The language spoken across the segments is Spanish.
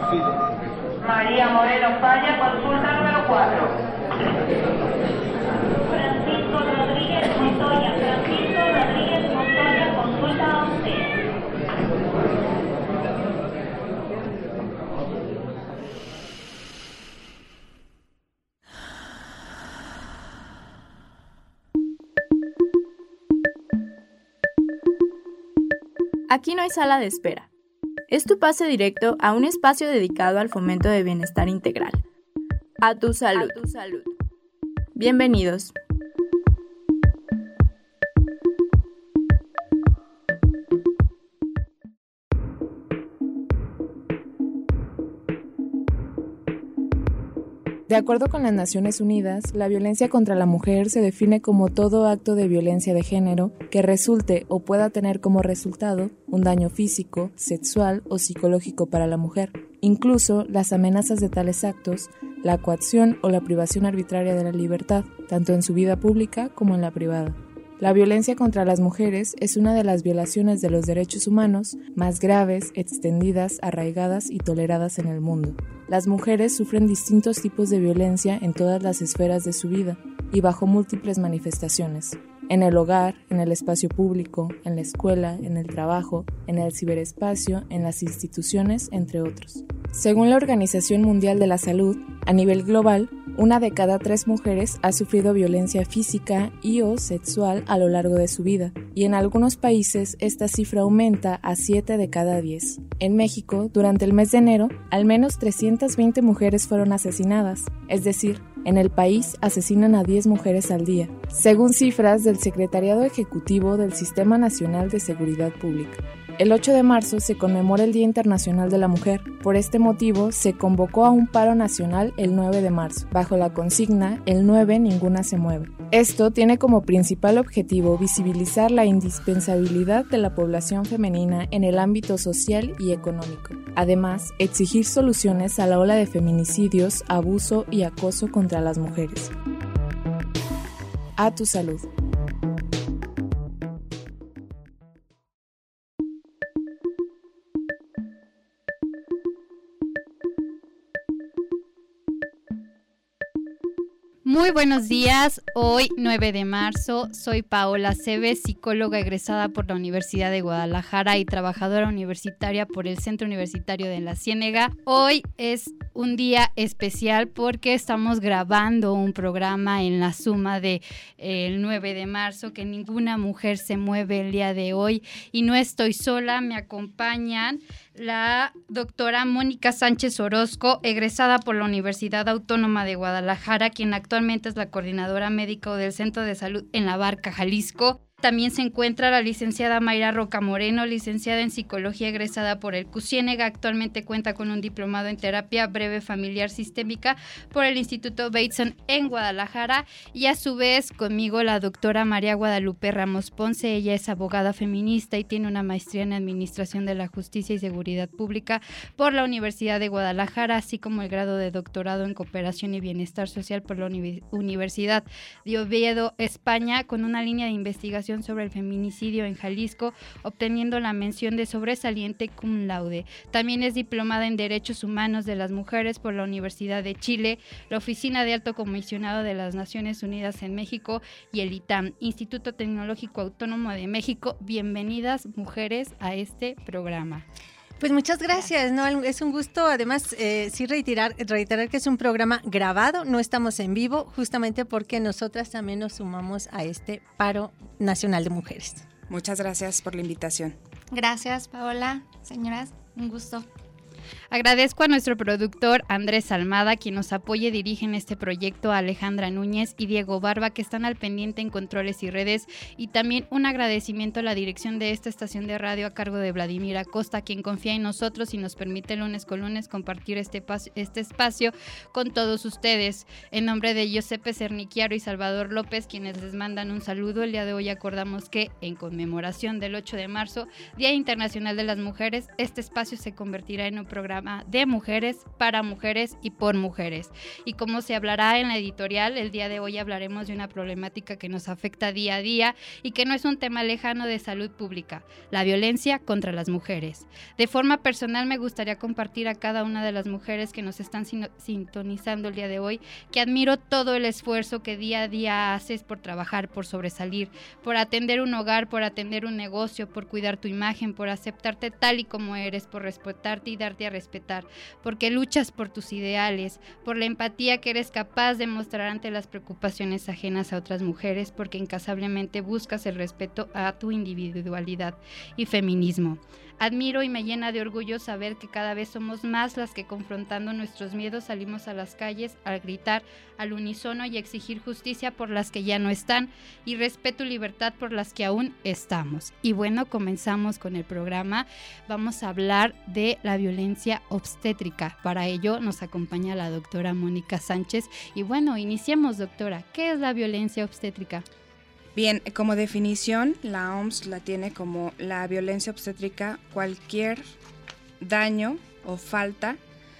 María Moreno Falla, consulta número 4. Francisco Rodríguez Montoya, consulta 11. Aquí no hay sala de espera. Es tu pase directo a un espacio dedicado al fomento de bienestar integral. A tu salud. Bienvenidos. De acuerdo con las Naciones Unidas, la violencia contra la mujer se define como todo acto de violencia de género que resulte o pueda tener como resultado un daño físico, sexual o psicológico para la mujer. Incluso las amenazas de tales actos, la coacción o la privación arbitraria de la libertad, tanto en su vida pública como en la privada. La violencia contra las mujeres es una de las violaciones de los derechos humanos más graves, extendidas, arraigadas y toleradas en el mundo. Las mujeres sufren distintos tipos de violencia en todas las esferas de su vida y bajo múltiples manifestaciones. En el hogar, en el espacio público, en la escuela, en el trabajo, en el ciberespacio, en las instituciones, entre otros. Según la Organización Mundial de la Salud, a nivel global, 1 de cada 3 mujeres ha sufrido violencia física y o sexual a lo largo de su vida, y en algunos países esta cifra aumenta a 7 de cada 10. En México, durante el mes de enero, al menos 320 mujeres fueron asesinadas, es decir, en el país asesinan a 10 mujeres al día, según cifras del Secretariado Ejecutivo del Sistema Nacional de Seguridad Pública. El 8 de marzo se conmemora el Día Internacional de la Mujer. Por este motivo, se convocó a un paro nacional el 9 de marzo, bajo la consigna "El 9, ninguna se mueve". Esto tiene como principal objetivo visibilizar la indispensabilidad de la población femenina en el ámbito social y económico. Además, exigir soluciones a la ola de feminicidios, abuso y acoso contra las mujeres. A tu salud. Muy buenos días, hoy 9 de marzo, soy Paola Cebes, psicóloga egresada por la Universidad de Guadalajara y trabajadora universitaria por el Centro Universitario de La Ciénega. Hoy es un día especial porque estamos grabando un programa en la suma de el 9 de marzo, que ninguna mujer se mueve el día de hoy, y no estoy sola, me acompañan la doctora Mónica Sánchez Orozco, egresada por la Universidad Autónoma de Guadalajara, quien actualmente es la coordinadora médica del Centro de Salud en La Barca, Jalisco. También se encuentra la licenciada Mayra Roca Moreno, licenciada en Psicología egresada por el CUCIénega. Actualmente cuenta con un diplomado en Terapia Breve Familiar Sistémica por el Instituto Bateson en Guadalajara. Y a su vez conmigo la doctora María Guadalupe Ramos Ponce. Ella es abogada feminista y tiene una maestría en Administración de la Justicia y Seguridad Pública por la Universidad de Guadalajara, así como el grado de doctorado en Cooperación y Bienestar Social por la Universidad de Oviedo, España, con una línea de investigación sobre el feminicidio en Jalisco, obteniendo la mención de sobresaliente cum laude. También es diplomada en Derechos Humanos de las Mujeres por la Universidad de Chile, la Oficina de Alto Comisionado de las Naciones Unidas en México y el ITAM, Instituto Tecnológico Autónomo de México. Bienvenidas, mujeres, a este programa. Pues muchas gracias, ¿no? Es un gusto, además, sí reiterar que es un programa grabado, no estamos en vivo, justamente porque nosotras también nos sumamos a este paro nacional de mujeres. Muchas gracias por la invitación. Gracias, Paola. Señoras, un gusto. Agradezco a nuestro productor Andrés Almada, quien nos apoya y dirige en este proyecto, a Alejandra Núñez y Diego Barba, que están al pendiente en controles y redes, y también un agradecimiento a la dirección de esta estación de radio a cargo de Vladimir Acosta, quien confía en nosotros y nos permite lunes con lunes compartir este espacio con todos ustedes. En nombre de Giuseppe Cernichiaro y Salvador López, quienes les mandan un saludo, el día de hoy acordamos que, en conmemoración del 8 de marzo, Día Internacional de las Mujeres, este espacio se convertirá en un programa de mujeres, para mujeres y por mujeres. Y como se hablará en la editorial, el día de hoy hablaremos de una problemática que nos afecta día a día y que no es un tema lejano de salud pública, la violencia contra las mujeres. De forma personal me gustaría compartir a cada una de las mujeres que nos están sintonizando el día de hoy que admiro todo el esfuerzo que día a día haces por trabajar, por sobresalir, por atender un hogar, por atender un negocio, por cuidar tu imagen, por aceptarte tal y como eres, por respetarte y darte a respetar, porque luchas por tus ideales, por la empatía que eres capaz de mostrar ante las preocupaciones ajenas a otras mujeres, porque incansablemente buscas el respeto a tu individualidad y feminismo. Admiro y me llena de orgullo saber que cada vez somos más las que, confrontando nuestros miedos, salimos a las calles a gritar al unísono y exigir justicia por las que ya no están y respeto y libertad por las que aún estamos. Y bueno, comenzamos con el programa. Vamos a hablar de la violencia obstétrica. Para ello nos acompaña la doctora Mónica Sánchez. Y bueno, iniciemos, doctora. ¿Qué es la violencia obstétrica? Bien, como definición, la OMS la tiene como la violencia obstétrica, cualquier daño o falta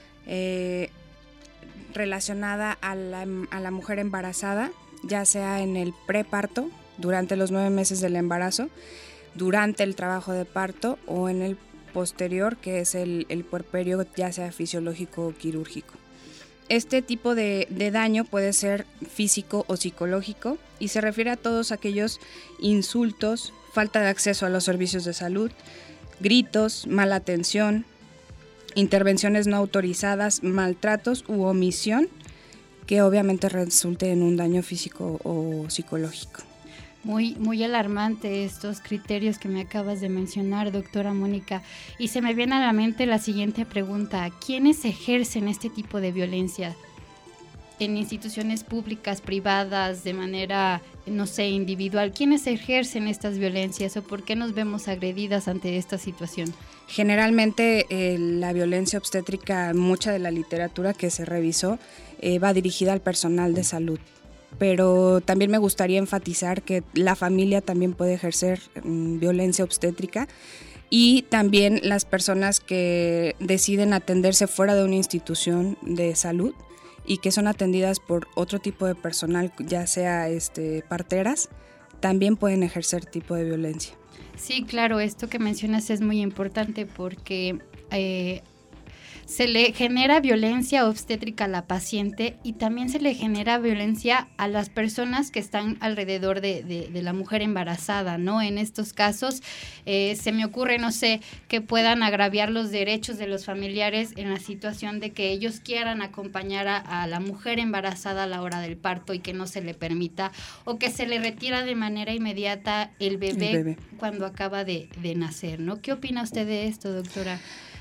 relacionada a la mujer embarazada, ya sea en el preparto, durante los 9 meses del embarazo, durante el trabajo de parto o en el posterior, que es el puerperio, ya sea fisiológico o quirúrgico. Este tipo de daño puede ser físico o psicológico y se refiere a todos aquellos insultos, falta de acceso a los servicios de salud, gritos, mala atención, intervenciones no autorizadas, maltratos u omisión que obviamente resulte en un daño físico o psicológico. Muy alarmante estos criterios que me acabas de mencionar, doctora Mónica. Y se me viene a la mente la siguiente pregunta. ¿Quiénes ejercen este tipo de violencia? ¿En instituciones públicas, privadas, de manera, no sé, individual? ¿Quiénes ejercen estas violencias o por qué nos vemos agredidas ante esta situación? Generalmente la violencia obstétrica, mucha de la literatura que se revisó, va dirigida al personal de salud. Pero también me gustaría enfatizar que la familia también puede ejercer violencia obstétrica y también las personas que deciden atenderse fuera de una institución de salud y que son atendidas por otro tipo de personal, ya sea parteras, también pueden ejercer tipo de violencia. Sí, claro, esto que mencionas es muy importante porque se le genera violencia obstétrica a la paciente y también se le genera violencia a las personas que están alrededor de la mujer embarazada, ¿no? En estos casos se me ocurre, no sé, que puedan agraviar los derechos de los familiares en la situación de que ellos quieran acompañar a la mujer embarazada a la hora del parto y que no se le permita, o que se le retira de manera inmediata el bebé cuando acaba de nacer, ¿no? ¿Qué opina usted de esto, doctora?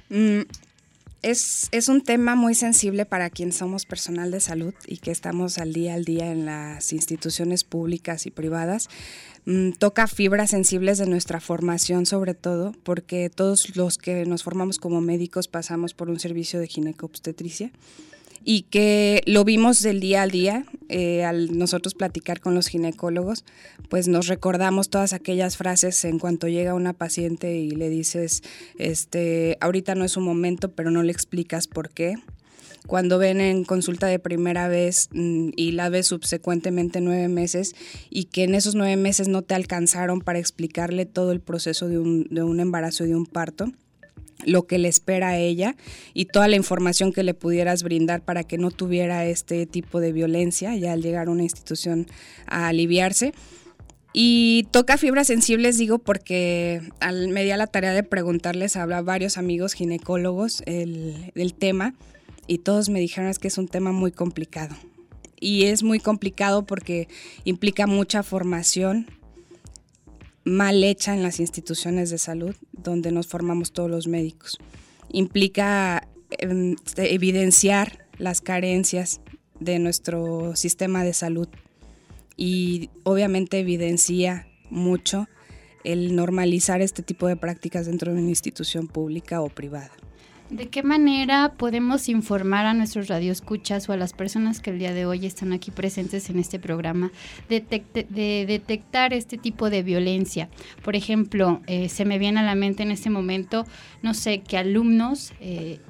Es un tema muy sensible para quien somos personal de salud y que estamos al día en las instituciones públicas y privadas. Toca fibras sensibles de nuestra formación, sobre todo, porque todos los que nos formamos como médicos pasamos por un servicio de ginecobstetricia y que lo vimos del día al día. Al nosotros platicar con los ginecólogos, pues nos recordamos todas aquellas frases en cuanto llega una paciente y le dices, ahorita no es un momento, pero no le explicas por qué. Cuando ven en consulta de primera vez y la ves subsecuentemente 9 meses y que en esos 9 meses no te alcanzaron para explicarle todo el proceso de un embarazo y de un parto, lo que le espera a ella y toda la información que le pudieras brindar para que no tuviera este tipo de violencia ya al llegar a una institución a aliviarse. Y toca fibras sensibles, digo, porque me di a la tarea de preguntarles a varios amigos ginecólogos el tema y todos me dijeron que es un tema muy complicado. Y es muy complicado porque implica mucha formación mal hecha en las instituciones de salud donde nos formamos todos los médicos. Implica evidenciar las carencias de nuestro sistema de salud y obviamente evidencia mucho el normalizar este tipo de prácticas dentro de una institución pública o privada. ¿De qué manera podemos informar a nuestros radioescuchas o a las personas que el día de hoy están aquí presentes en este programa de detectar este tipo de violencia? Por ejemplo, se me viene a la mente en este momento, no sé, que alumnos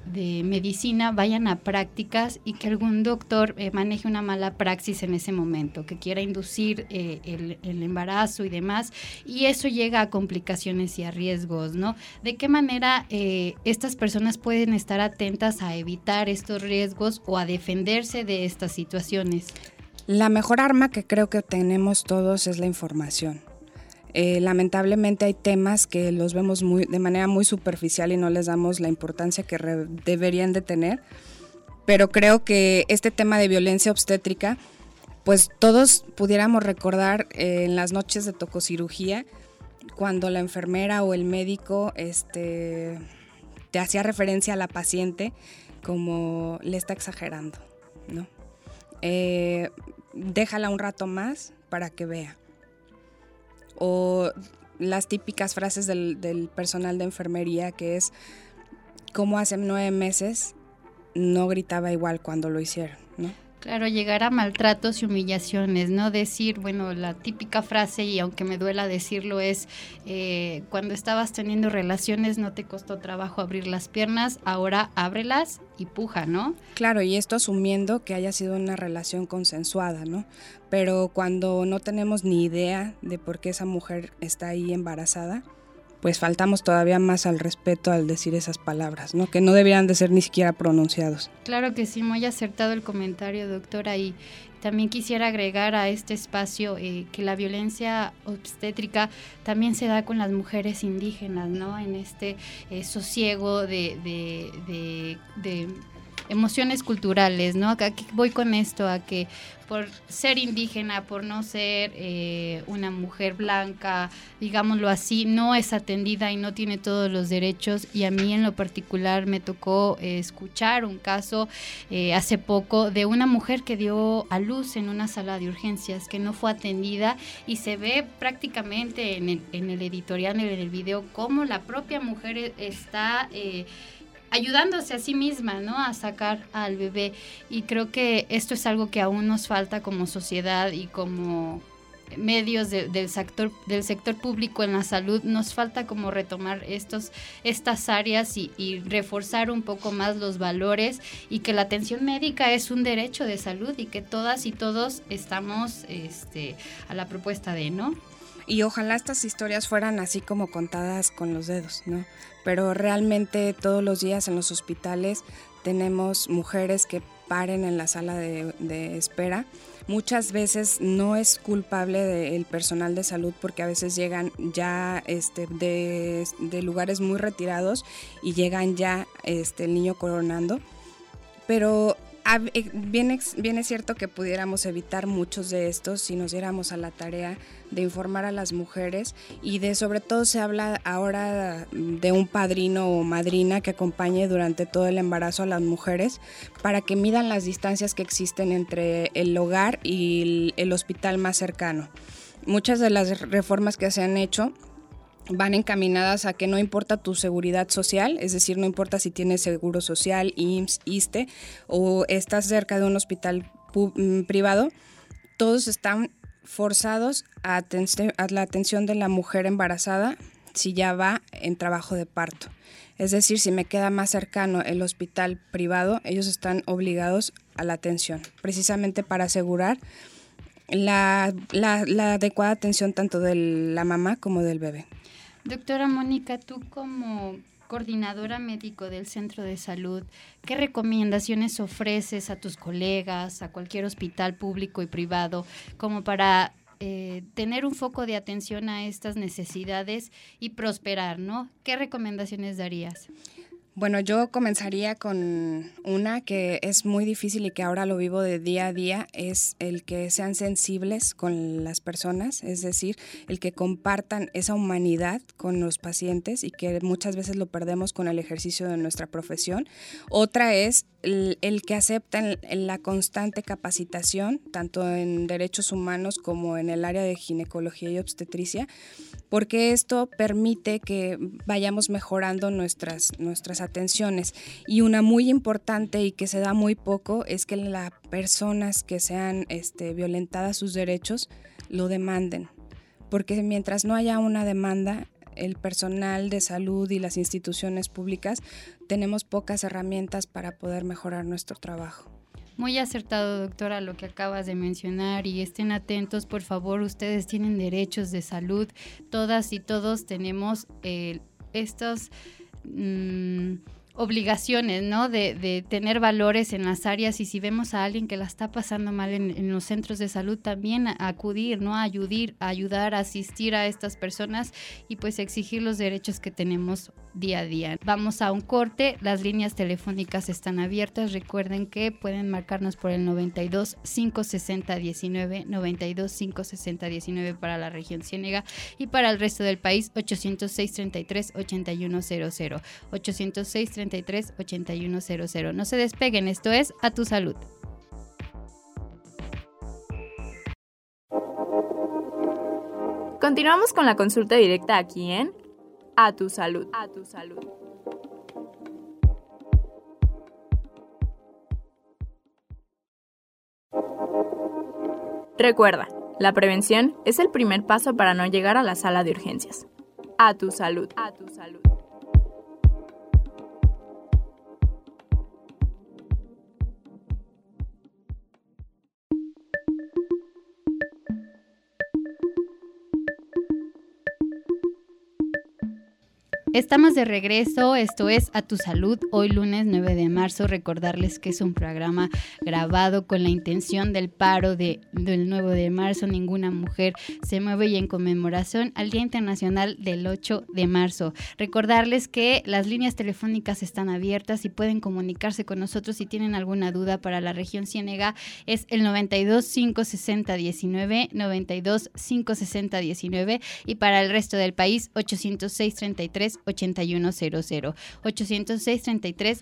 de medicina vayan a prácticas y que algún doctor maneje una mala praxis en ese momento, que quiera inducir el embarazo y demás, y eso llega a complicaciones y a riesgos, ¿no? ¿De qué manera estas personas pueden estar atentas a evitar estos riesgos o a defenderse de estas situaciones? La mejor arma que creo que tenemos todos es la información. Lamentablemente hay temas que los vemos de manera muy superficial y no les damos la importancia que deberían de tener, pero creo que este tema de violencia obstétrica, pues todos pudiéramos recordar en las noches de tococirugía, cuando la enfermera o el médico te hacía referencia a la paciente como le está exagerando, ¿no? Déjala un rato más para que vea. O las típicas frases del personal de enfermería, que es como hace 9 meses no gritaba igual cuando lo hicieron, ¿no? Claro, llegar a maltratos y humillaciones, ¿no? Decir, bueno, la típica frase, y aunque me duela decirlo, es cuando estabas teniendo relaciones no te costó trabajo abrir las piernas, ahora ábrelas y puja, ¿no? Claro, y esto asumiendo que haya sido una relación consensuada, ¿no? Pero cuando no tenemos ni idea de por qué esa mujer está ahí embarazada, pues faltamos todavía más al respeto al decir esas palabras, ¿no? Que no debieran de ser ni siquiera pronunciados. Claro que sí, muy acertado el comentario, doctora, y también quisiera agregar a este espacio que la violencia obstétrica también se da con las mujeres indígenas, ¿no? En este sosiego de emociones culturales, ¿no? ¿A qué voy con esto? A que por ser indígena, por no ser una mujer blanca, digámoslo así, no es atendida y no tiene todos los derechos. Y a mí en lo particular me tocó escuchar un caso hace poco de una mujer que dio a luz en una sala de urgencias, que no fue atendida, y se ve prácticamente en el editorial, en el video, cómo la propia mujer está ayudándose a sí misma, ¿no? A sacar al bebé. Y creo que esto es algo que aún nos falta como sociedad y como medios del sector público en la salud. Nos falta como retomar estas áreas y reforzar un poco más los valores, y que la atención médica es un derecho de salud y que todas y todos estamos a la propuesta de, ¿no? Y ojalá estas historias fueran así como contadas con los dedos, ¿no? Pero realmente todos los días en los hospitales tenemos mujeres que paren en la sala de espera. Muchas veces no es culpable del personal de salud, porque a veces llegan ya de lugares muy retirados y llegan ya el niño coronando. Pero bien es cierto que pudiéramos evitar muchos de estos si nos diéramos a la tarea de informar a las mujeres, y sobre todo se habla ahora de un padrino o madrina que acompañe durante todo el embarazo a las mujeres, para que midan las distancias que existen entre el hogar y el hospital más cercano. Muchas de las reformas que se han hecho van encaminadas a que no importa tu seguridad social, es decir, no importa si tienes seguro social, IMSS, ISSSTE, o estás cerca de un hospital privado, todos están forzados a la atención de la mujer embarazada si ya va en trabajo de parto. Es decir, si me queda más cercano el hospital privado, ellos están obligados a la atención, precisamente para asegurar la adecuada atención tanto de la mamá como del bebé. Doctora Mónica, tú como coordinadora médico del centro de salud, ¿qué recomendaciones ofreces a tus colegas, a cualquier hospital público y privado, como para tener un foco de atención a estas necesidades y prosperar, ¿no? ¿Qué recomendaciones darías? Bueno, yo comenzaría con una que es muy difícil y que ahora lo vivo de día a día, es el que sean sensibles con las personas, es decir, el que compartan esa humanidad con los pacientes, y que muchas veces lo perdemos con el ejercicio de nuestra profesión. Otra es el que aceptan la constante capacitación, tanto en derechos humanos como en el área de ginecología y obstetricia, porque esto permite que vayamos mejorando nuestras atenciones. Y una muy importante y que se da muy poco es que las personas que sean violentadas sus derechos lo demanden, porque mientras no haya una demanda, el personal de salud y las instituciones públicas tenemos pocas herramientas para poder mejorar nuestro trabajo. Muy acertado, doctora, lo que acabas de mencionar, y estén atentos, por favor, ustedes tienen derechos de salud, todas y todos tenemos estos obligaciones, ¿no? De tener valores en las áreas, y si vemos a alguien que la está pasando mal en los centros de salud, también acudir, ¿no? Ayudar, asistir a estas personas y pues exigir los derechos que tenemos día a día. Vamos a un corte, las líneas telefónicas están abiertas, recuerden que pueden marcarnos por el 92 560 19, 92 560 19 para la región Ciénega, y para el resto del país 806 33 8100, 806 33 8100. No se despeguen, esto es A Tu Salud. Continuamos con la consulta directa aquí en A Tu Salud. A Tu Salud. Recuerda, la prevención es el primer paso para no llegar a la sala de urgencias. A Tu Salud. A Tu Salud. Estamos de regreso, esto es A Tu Salud, hoy lunes 9 de marzo. Recordarles que es un programa grabado con la intención del paro del 9 de marzo. Ninguna mujer se mueve, y en conmemoración al Día Internacional del 8 de marzo. Recordarles que las líneas telefónicas están abiertas y pueden comunicarse con nosotros si tienen alguna duda. Para la región Ciénega es el 92 560 19, 92 560 19, y para el resto del país 806 33 8100, 806 33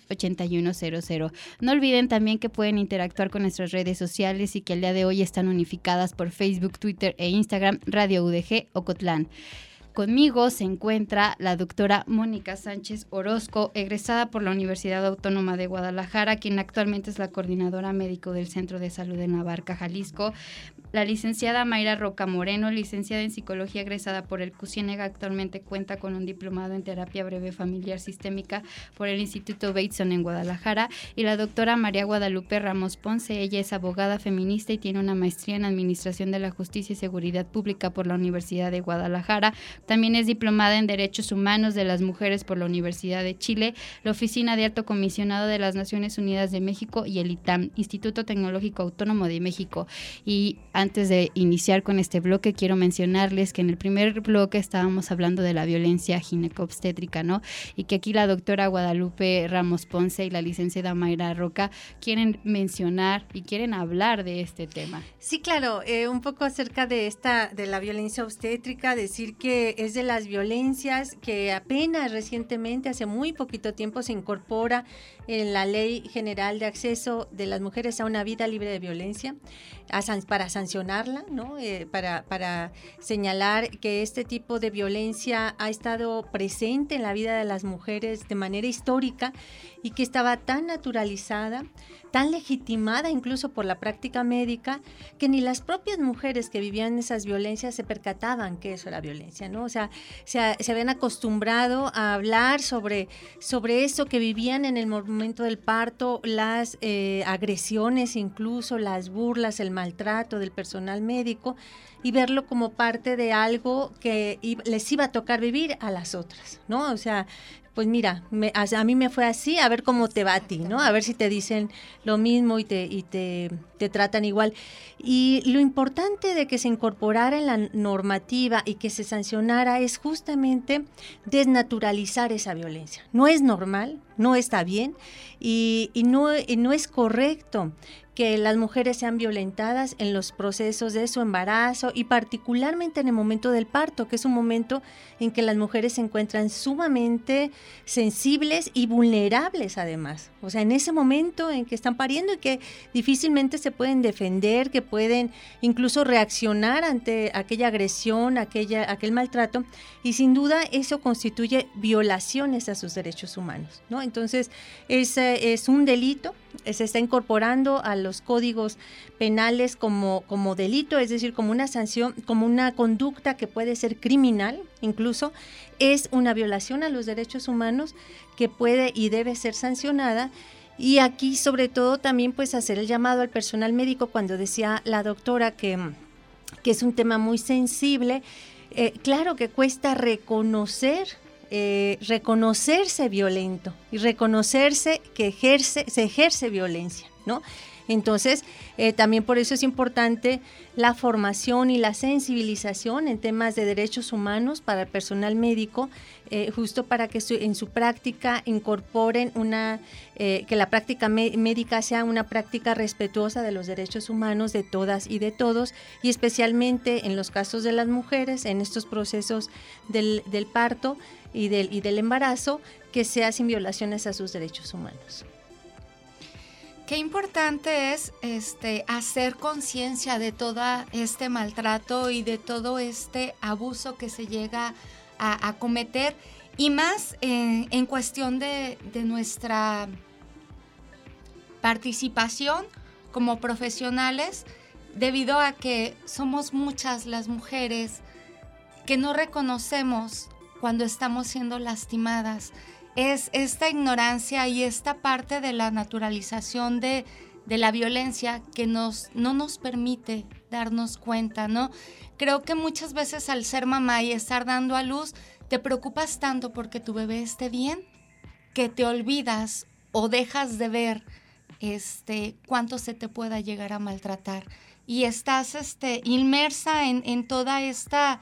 8100. No olviden también que pueden interactuar con nuestras redes sociales y que el día de hoy están unificadas por Facebook, Twitter e Instagram, Radio UDG Ocotlán. Conmigo se encuentra la doctora Mónica Sánchez Orozco, egresada por la Universidad Autónoma de Guadalajara, quien actualmente es la coordinadora médico del Centro de Salud en La Barca, Jalisco. La licenciada Mayra Roca Moreno, licenciada en Psicología, egresada por el CUCIénega, actualmente cuenta con un diplomado en Terapia Breve Familiar Sistémica por el Instituto Bateson en Guadalajara. Y la doctora María Guadalupe Ramos Ponce, ella es abogada feminista y tiene una maestría en Administración de la Justicia y Seguridad Pública por la Universidad de Guadalajara. También es diplomada en Derechos Humanos de las Mujeres por la Universidad de Chile, la Oficina de Alto Comisionado de las Naciones Unidas de México y el ITAM, Instituto Tecnológico Autónomo de México. Y antes de iniciar con este bloque, quiero mencionarles que en el primer bloque estábamos hablando de la violencia ginecobstétrica, ¿no? Y que aquí la doctora Guadalupe Ramos Ponce y la licenciada Mayra Roca quieren mencionar y quieren hablar de este tema. Sí, claro, un poco acerca de la violencia obstétrica, decir que es de las violencias que apenas recientemente, hace muy poquito tiempo, se incorpora en la Ley General de Acceso de las Mujeres a una Vida Libre de Violencia, para sancionarla, ¿no? Para señalar que este tipo de violencia ha estado presente en la vida de las mujeres de manera histórica y que estaba tan naturalizada, tan legitimada incluso por la práctica médica, que ni las propias mujeres que vivían esas violencias se percataban que eso era violencia, ¿no? O sea, se habían acostumbrado a hablar sobre eso que vivían en el momento del parto, las agresiones, incluso las burlas, el maltrato del personal médico, y verlo como parte de algo que les iba a tocar vivir a las otras, ¿no? O sea, pues mira, a mí me fue así, a ver cómo te va a ti, ¿no? A ver si te dicen lo mismo y te tratan igual. Y lo importante de que se incorporara en la normativa y que se sancionara es justamente desnaturalizar esa violencia. No es normal, no está bien y no es correcto que las mujeres sean violentadas en los procesos de su embarazo y particularmente en el momento del parto, que es un momento en que las mujeres se encuentran sumamente sensibles y vulnerables además. O sea, en ese momento en que están pariendo y que difícilmente se pueden defender, que pueden incluso reaccionar ante aquella agresión, aquel maltrato, y sin duda eso constituye violaciones a sus derechos humanos, ¿no? Entonces, es un delito se está incorporando a los códigos penales como delito, es decir, como una sanción, como una conducta que puede ser criminal, incluso es una violación a los derechos humanos que puede y debe ser sancionada. Y aquí sobre todo también pues hacer el llamado al personal médico cuando decía la doctora que es un tema muy sensible. Claro que cuesta reconocerse violento y reconocerse que se ejerce violencia, ¿no? Entonces, también por eso es importante la formación y la sensibilización en temas de derechos humanos para el personal médico, justo para que en su práctica incorporen que la práctica médica sea una práctica respetuosa de los derechos humanos de todas y de todos, y especialmente en los casos de las mujeres, en estos procesos del parto y del embarazo, que sea sin violaciones a sus derechos humanos. Qué importante es hacer conciencia de todo este maltrato y de todo este abuso que se llega a cometer, y más en cuestión de nuestra participación como profesionales, debido a que somos muchas las mujeres que no reconocemos cuando estamos siendo lastimadas. Es esta ignorancia y esta parte de la naturalización de la violencia que no nos permite darnos cuenta, ¿no? Creo que muchas veces al ser mamá y estar dando a luz, te preocupas tanto porque tu bebé esté bien, que te olvidas o dejas de ver cuánto se te pueda llegar a maltratar. Y estás inmersa en toda esta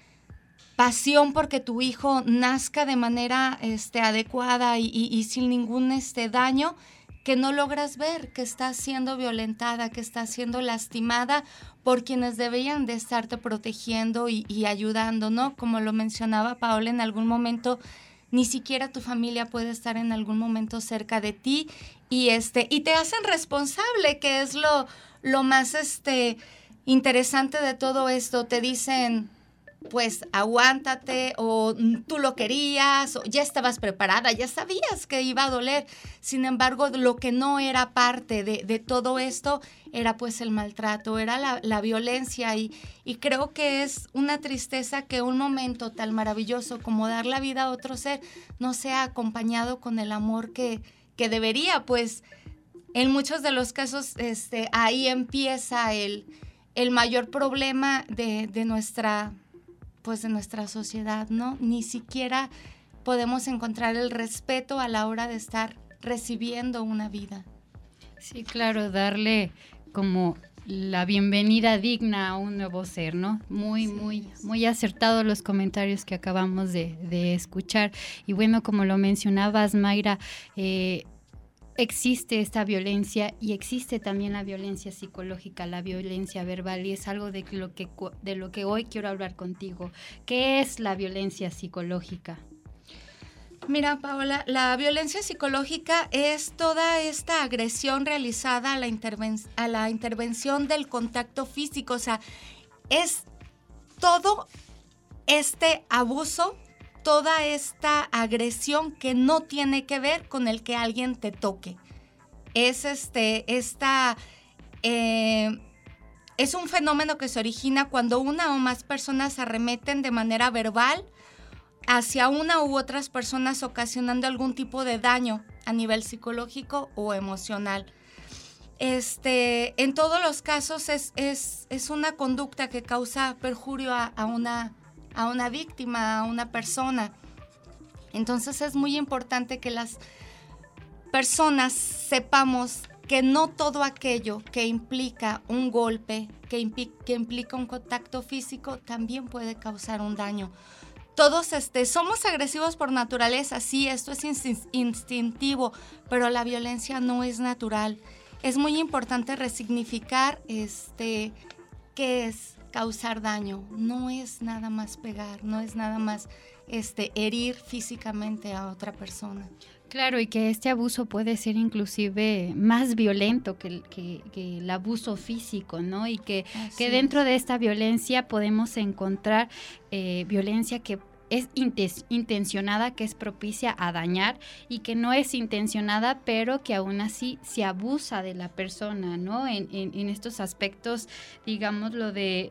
pasión porque tu hijo nazca de manera adecuada y sin ningún daño, que no logras ver que está siendo violentada, que está siendo lastimada por quienes deberían de estarte protegiendo y ayudando, ¿no? Como lo mencionaba Paola, en algún momento ni siquiera tu familia puede estar en algún momento cerca de ti y te hacen responsable, que es lo más interesante de todo esto. Te dicen, pues aguántate, o tú lo querías, o ya estabas preparada, ya sabías que iba a doler. Sin embargo, lo que no era parte de todo esto era pues el maltrato, era la violencia, y creo que es una tristeza que un momento tan maravilloso como dar la vida a otro ser no sea acompañado con el amor que debería. Pues en muchos de los casos ahí empieza el mayor problema de nuestra sociedad, ¿no? Ni siquiera podemos encontrar el respeto a la hora de estar recibiendo una vida. Sí, claro, darle como la bienvenida digna a un nuevo ser, ¿no? Muy acertados los comentarios que acabamos de escuchar. Y bueno, como lo mencionabas, Mayra, existe esta violencia y existe también la violencia psicológica, la violencia verbal, y es algo de lo que hoy quiero hablar contigo. ¿Qué es la violencia psicológica? Mira, Paola, la violencia psicológica es toda esta agresión realizada a la intervención del contacto físico, o sea, es todo este abuso, toda esta agresión que no tiene que ver con el que alguien te toque. Es un fenómeno que se origina cuando una o más personas arremeten de manera verbal hacia una u otras personas, ocasionando algún tipo de daño a nivel psicológico o emocional. En todos los casos es una conducta que causa perjurio a una víctima, a una persona. Entonces es muy importante que las personas sepamos que no todo aquello que implica un golpe, que implica un contacto físico, también puede causar un daño. Todos somos agresivos por naturaleza, sí, esto es instintivo, pero la violencia no es natural. Es muy importante resignificar qué es causar daño. No es nada más pegar, no es nada más herir físicamente a otra persona. Claro, y que este abuso puede ser inclusive más violento que el abuso físico, ¿no? Y que dentro de esta violencia podemos encontrar violencia que es intencionada, que es propicia a dañar, y que no es intencionada, pero que aún así se abusa de la persona, ¿no? En estos aspectos, digamos, lo de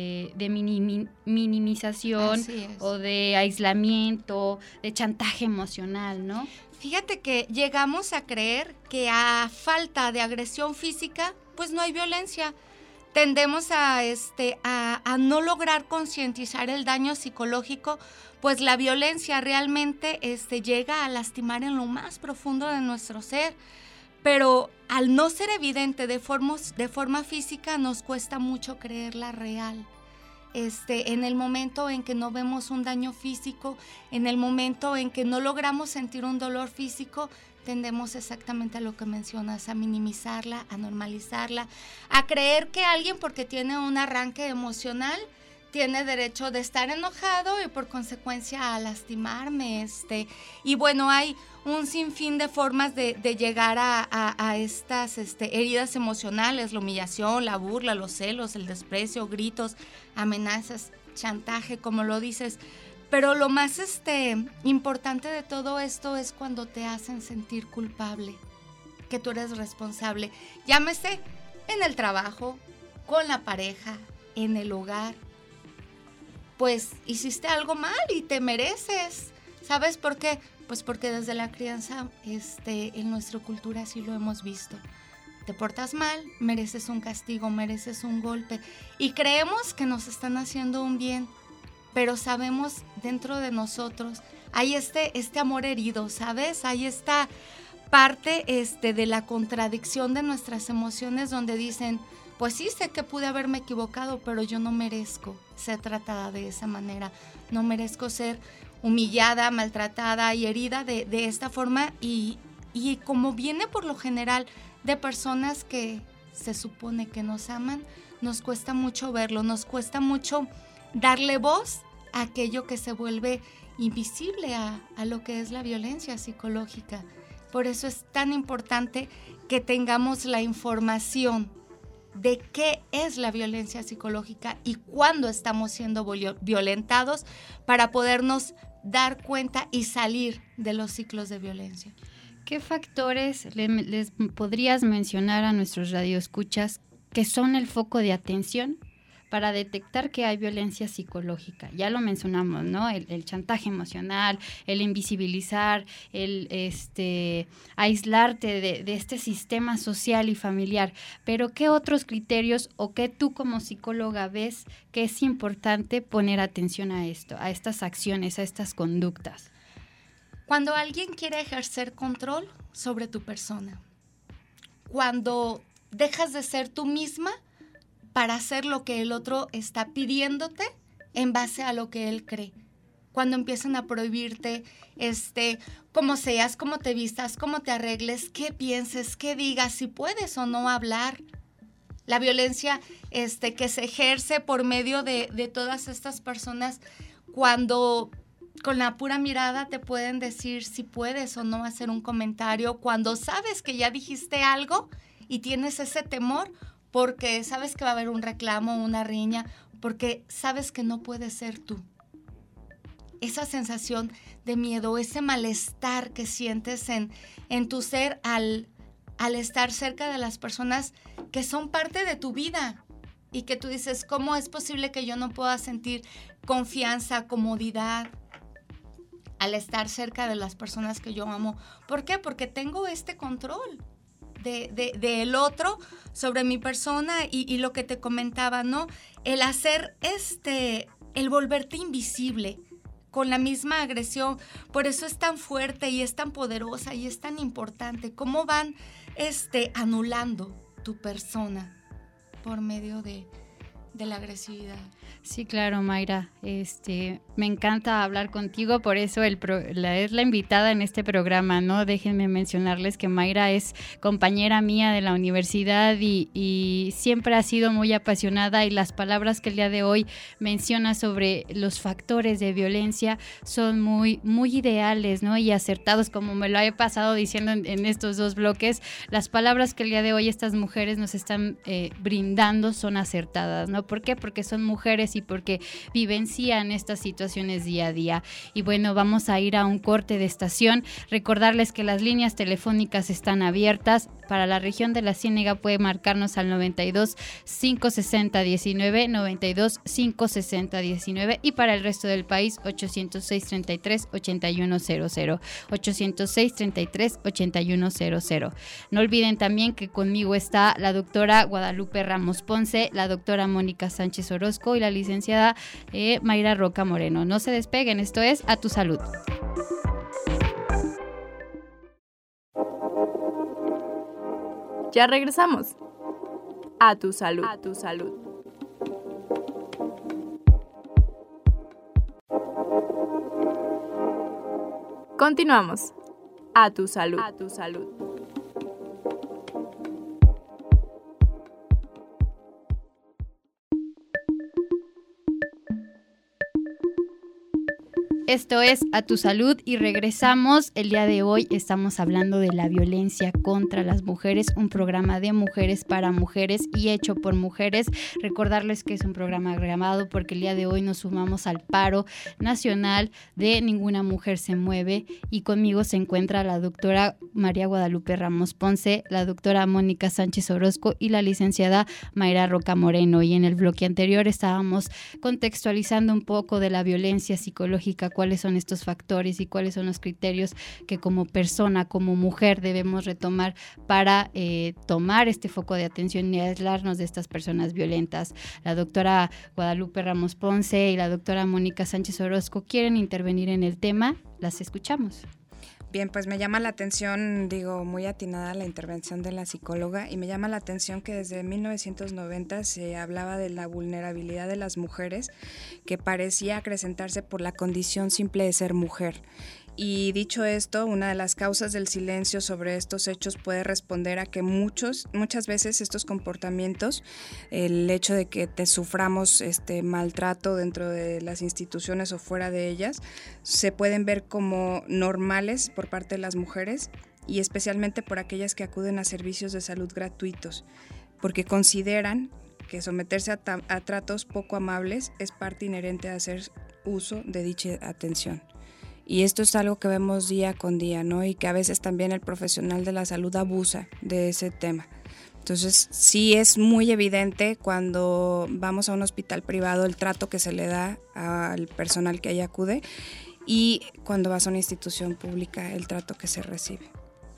minimización o de aislamiento, de chantaje emocional, ¿no? Fíjate que llegamos a creer que a falta de agresión física, pues no hay violencia. Tendemos a no lograr concientizar el daño psicológico, pues la violencia realmente llega a lastimar en lo más profundo de nuestro ser. Pero al no ser evidente de forma física, nos cuesta mucho creerla real. En el momento en que no vemos un daño físico, en el momento en que no logramos sentir un dolor físico, tendemos exactamente a lo que mencionas, a minimizarla, a normalizarla, a creer que alguien, porque tiene un arranque emocional, tiene derecho de estar enojado y por consecuencia a lastimarme. Y bueno, hay un sinfín de formas de llegar a estas heridas emocionales, la humillación, la burla, los celos, el desprecio, gritos, amenazas, chantaje, como lo dices. Pero lo más importante de todo esto es cuando te hacen sentir culpable, que tú eres responsable. Llámese en el trabajo, con la pareja, en el hogar. Pues hiciste algo mal y te mereces. ¿Sabes por qué? Pues porque desde la crianza en nuestra cultura así lo hemos visto. Te portas mal, mereces un castigo, mereces un golpe. Y creemos que nos están haciendo un bien, pero sabemos dentro de nosotros hay este amor herido, ¿sabes? Hay esta parte de la contradicción de nuestras emociones donde dicen, pues sí, sé que pude haberme equivocado, pero yo no merezco ser tratada de esa manera. No merezco ser humillada, maltratada y herida de esta forma. Y como viene por lo general de personas que se supone que nos aman, nos cuesta mucho verlo, nos cuesta mucho darle voz a aquello que se vuelve invisible a lo que es la violencia psicológica. Por eso es tan importante que tengamos la información de qué es la violencia psicológica y cuándo estamos siendo violentados para podernos dar cuenta y salir de los ciclos de violencia. ¿Qué factores les podrías mencionar a nuestros radioescuchas que son el foco de atención para detectar que hay violencia psicológica? Ya lo mencionamos, ¿no? El chantaje emocional, el invisibilizar, el aislarte de este sistema social y familiar. Pero ¿qué otros criterios o qué tú como psicóloga ves que es importante poner atención a esto, a estas acciones, a estas conductas? Cuando alguien quiere ejercer control sobre tu persona, cuando dejas de ser tú misma para hacer lo que el otro está pidiéndote en base a lo que él cree. Cuando empiezan a prohibirte cómo seas, cómo te vistas, cómo te arregles, qué pienses, qué digas, si puedes o no hablar. La violencia que se ejerce por medio de todas estas personas, cuando con la pura mirada te pueden decir si puedes o no hacer un comentario, cuando sabes que ya dijiste algo y tienes ese temor, porque sabes que va a haber un reclamo, una riña, porque sabes que no puedes ser tú. Esa sensación de miedo, ese malestar que sientes en tu ser al estar cerca de las personas que son parte de tu vida y que tú dices, ¿cómo es posible que yo no pueda sentir confianza, comodidad al estar cerca de las personas que yo amo? ¿Por qué? Porque tengo este control del otro sobre mi persona y lo que te comentaba, ¿no? El hacer el volverte invisible con la misma agresión. Por eso es tan fuerte y es tan poderosa y es tan importante. Cómo van anulando tu persona por medio de la agresividad. Sí, claro, Mayra. Me encanta hablar contigo, por eso es la invitada en este programa, ¿no? Déjenme mencionarles que Mayra es compañera mía de la universidad y siempre ha sido muy apasionada, y las palabras que el día de hoy menciona sobre los factores de violencia son muy, muy ideales, ¿no? Y acertados, como me lo he pasado diciendo en estos dos bloques. Las palabras que el día de hoy estas mujeres nos están brindando son acertadas, ¿no? haciendo. ¿Por qué? Porque son mujeres y porque vivencian estas situaciones día a día. Y bueno, vamos a ir a un corte de estación. Recordarles que las líneas telefónicas están abiertas. Para la región de la Ciénega puede marcarnos al 92 560 19, 92 560 19, y para el resto del país 806 33 8100, 806 33 8100. No olviden también que conmigo está la doctora Guadalupe Ramos Ponce, la doctora Mónica Sánchez Orozco y la licenciada Mayra Roca Moreno. No se despeguen, esto es A Tu Salud. Ya regresamos. A tu salud. A tu salud. Continuamos. A tu salud. A tu salud. Esto es A Tu Salud y regresamos. El día de hoy estamos hablando de la violencia contra las mujeres, un programa de mujeres para mujeres y hecho por mujeres. Recordarles que es un programa grabado porque el día de hoy nos sumamos al paro nacional de Ninguna Mujer Se Mueve, y conmigo se encuentra la doctora María Guadalupe Ramos Ponce, la doctora Mónica Sánchez Orozco y la licenciada Mayra Roca Moreno. Y en el bloque anterior estábamos contextualizando un poco de la violencia psicológica, cuáles son estos factores y cuáles son los criterios que como persona, como mujer debemos retomar para tomar este foco de atención y aislarnos de estas personas violentas. La doctora Guadalupe Ramos Ponce y la doctora Mónica Sánchez Orozco quieren intervenir en el tema. Las escuchamos. Bien, pues me llama la atención, muy atinada la intervención de la psicóloga, y me llama la atención que desde 1990 se hablaba de la vulnerabilidad de las mujeres, que parecía acrecentarse por la condición simple de ser mujer. Y dicho esto, una de las causas del silencio sobre estos hechos puede responder a que muchas veces estos comportamientos, el hecho de que te suframos maltrato dentro de las instituciones o fuera de ellas, se pueden ver como normales por parte de las mujeres, y especialmente por aquellas que acuden a servicios de salud gratuitos, porque consideran que someterse a tratos poco amables es parte inherente a hacer uso de dicha atención. Y esto es algo que vemos día con día, ¿no? Y que a veces también el profesional de la salud abusa de ese tema. Entonces, sí es muy evidente cuando vamos a un hospital privado el trato que se le da al personal que ahí acude, y cuando vas a una institución pública el trato que se recibe.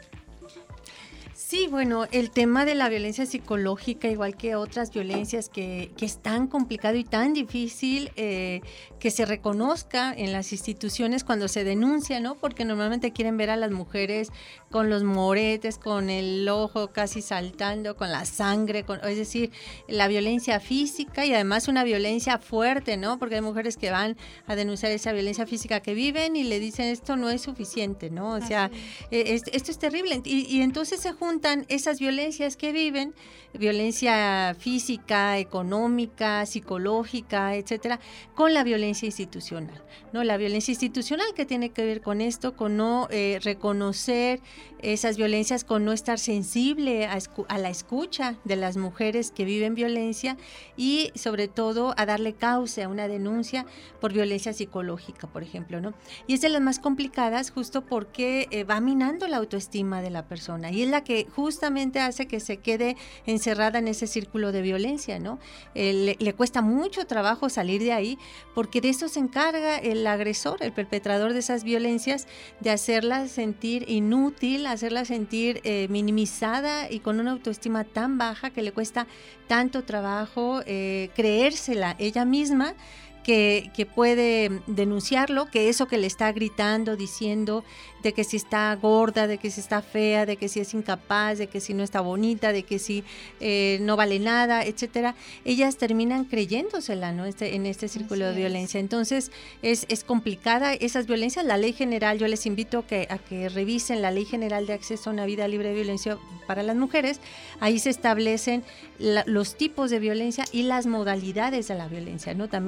Sí, bueno, el tema de la violencia psicológica, igual que otras violencias, que es tan complicado y tan difícil que se reconozca en las instituciones cuando se denuncia, ¿no? Porque normalmente quieren ver a las mujeres con los moretes, con el ojo casi saltando, con la sangre, es decir, la violencia física, y además una violencia fuerte, ¿no? Porque hay mujeres que van a denunciar esa violencia física que viven y le dicen esto no es suficiente, ¿no? O sea, esto es terrible, y entonces se juntan esas violencias que viven, violencia física, económica, psicológica, etcétera, con la violencia institucional, ¿no? La violencia institucional que tiene que ver con esto, con no reconocer esas violencias, con no estar sensible a la escucha de las mujeres que viven violencia, y sobre todo a darle cauce a una denuncia por violencia psicológica, por ejemplo, ¿no? Y es de las más complicadas justo porque va minando la autoestima de la persona, y es la que justamente hace que se quede encerrada en ese círculo de violencia, ¿no? Le cuesta mucho trabajo salir de ahí, porque de eso se encarga el agresor, el perpetrador de esas violencias, de hacerla sentir inútil, hacerla sentir minimizada y con una autoestima tan baja que le cuesta tanto trabajo creérsela ella misma, que puede denunciarlo, que eso que le está gritando, diciendo de que si está gorda, de que si está fea, de que si es incapaz, de que si no está bonita, de que si no vale nada, etcétera, ellas terminan creyéndosela, ¿no? En este círculo de violencia. Entonces es complicada esas violencias. La ley general, yo les invito a que revisen la Ley General de Acceso a una Vida Libre de Violencia para las Mujeres. Ahí se establecen los tipos de violencia y las modalidades de la violencia, ¿no? También en dónde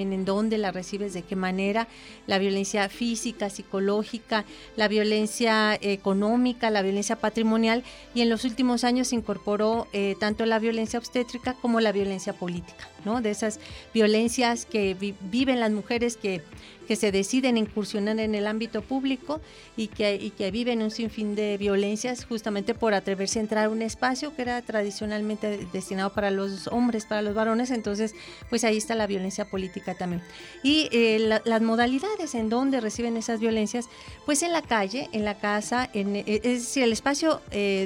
dónde la recibes, de qué manera, la violencia física, psicológica, la violencia económica, la violencia patrimonial, y en los últimos años se incorporó tanto la violencia obstétrica como la violencia política, ¿no? De esas violencias que viven las mujeres que se deciden incursionar en el ámbito público y que viven un sinfín de violencias justamente por atreverse a entrar a un espacio que era tradicionalmente destinado para los hombres, para los varones. Entonces, pues ahí está la violencia política también. Y las modalidades en donde reciben esas violencias, pues en la calle, en la casa, es decir, el espacio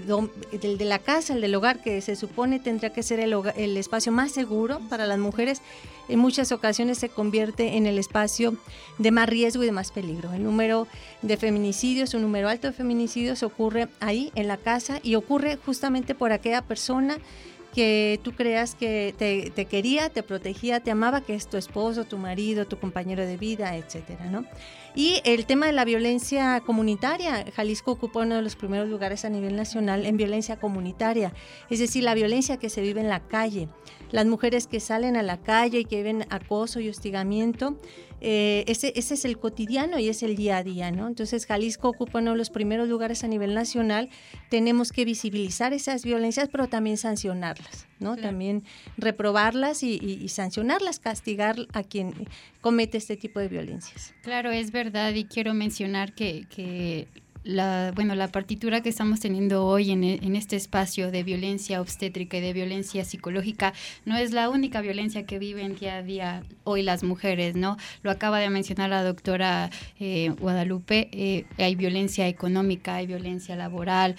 de la casa, el del hogar, que se supone tendría que ser el espacio más seguro para las mujeres, en muchas ocasiones se convierte en el espacio de más riesgo y de más peligro. El número de feminicidios, un número alto de feminicidios ocurre ahí en la casa, y ocurre justamente por aquella persona que tú creas que te quería, te protegía, te amaba, que es tu esposo, tu marido, tu compañero de vida, etcétera, ¿no? Y el tema de la violencia comunitaria, Jalisco ocupa uno de los primeros lugares a nivel nacional en violencia comunitaria, es decir, la violencia que se vive en la calle. Las mujeres que salen a la calle y que viven acoso y hostigamiento, ese es el cotidiano y es el día a día, ¿no? Entonces Jalisco ocupa uno de los primeros lugares a nivel nacional. Tenemos que visibilizar esas violencias, pero también sancionarlas, ¿no? Claro. También reprobarlas y sancionarlas, castigar a quien comete este tipo de violencias. Claro, es verdad, y quiero mencionar que la partitura que estamos teniendo hoy en este espacio de violencia obstétrica y de violencia psicológica no es la única violencia que viven día a día hoy las mujeres, ¿no? Lo acaba de mencionar la doctora Guadalupe, hay violencia económica, hay violencia laboral,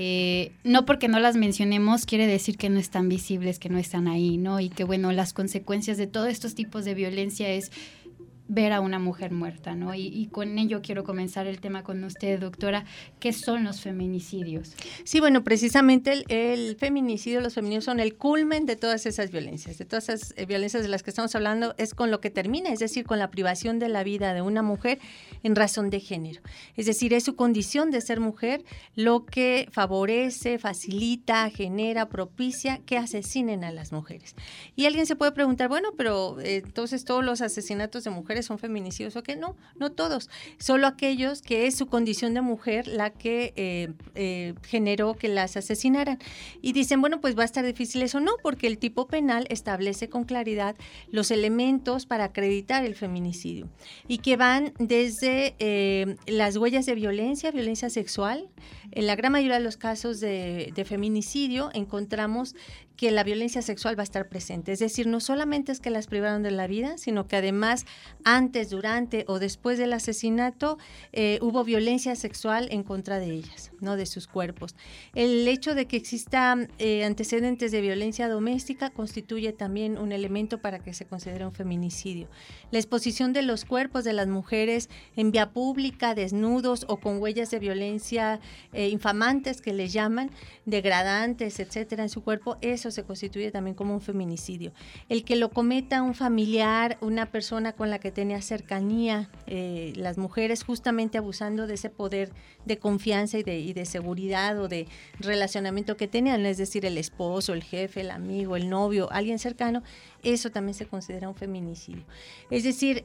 no porque no las mencionemos quiere decir que no están visibles, que no están ahí, ¿no? Y que bueno, las consecuencias de todos estos tipos de violencia es ver a una mujer muerta, ¿no? Y con ello quiero comenzar el tema con usted, doctora. ¿Qué son los feminicidios? Sí, bueno, precisamente el feminicidio, los feminicidios son el culmen de todas esas violencias, de las que estamos hablando, es con lo que termina, es decir, con la privación de la vida de una mujer en razón de género. Es decir, es su condición de ser mujer lo que favorece, facilita, genera, propicia que asesinen a las mujeres. Y alguien se puede preguntar, bueno, pero entonces todos los asesinatos de mujeres son feminicidios, ¿o qué? No, no todos, solo aquellos que es su condición de mujer la que generó que las asesinaran. Y dicen, bueno, pues va a estar difícil eso, no, porque el tipo penal establece con claridad los elementos para acreditar el feminicidio, y que van desde las huellas de violencia sexual. En la gran mayoría de los casos de feminicidio encontramos que la violencia sexual va a estar presente, es decir, no solamente es que las privaron de la vida, sino que además antes, durante o después del asesinato hubo violencia sexual en contra de ellas, ¿no? De sus cuerpos. El hecho de que exista antecedentes de violencia doméstica constituye también un elemento para que se considere un feminicidio. La exposición de los cuerpos de las mujeres en vía pública, desnudos o con huellas de violencia infamantes, que les llaman, degradantes, etcétera, en su cuerpo, eso se constituye también como un feminicidio. El que lo cometa un familiar, una persona con la que tenía cercanía, las mujeres justamente abusando de ese poder de confianza y de seguridad o de relacionamiento que tenían, es decir, el esposo, el jefe, el amigo, el novio, alguien cercano, eso también se considera un feminicidio. Es decir,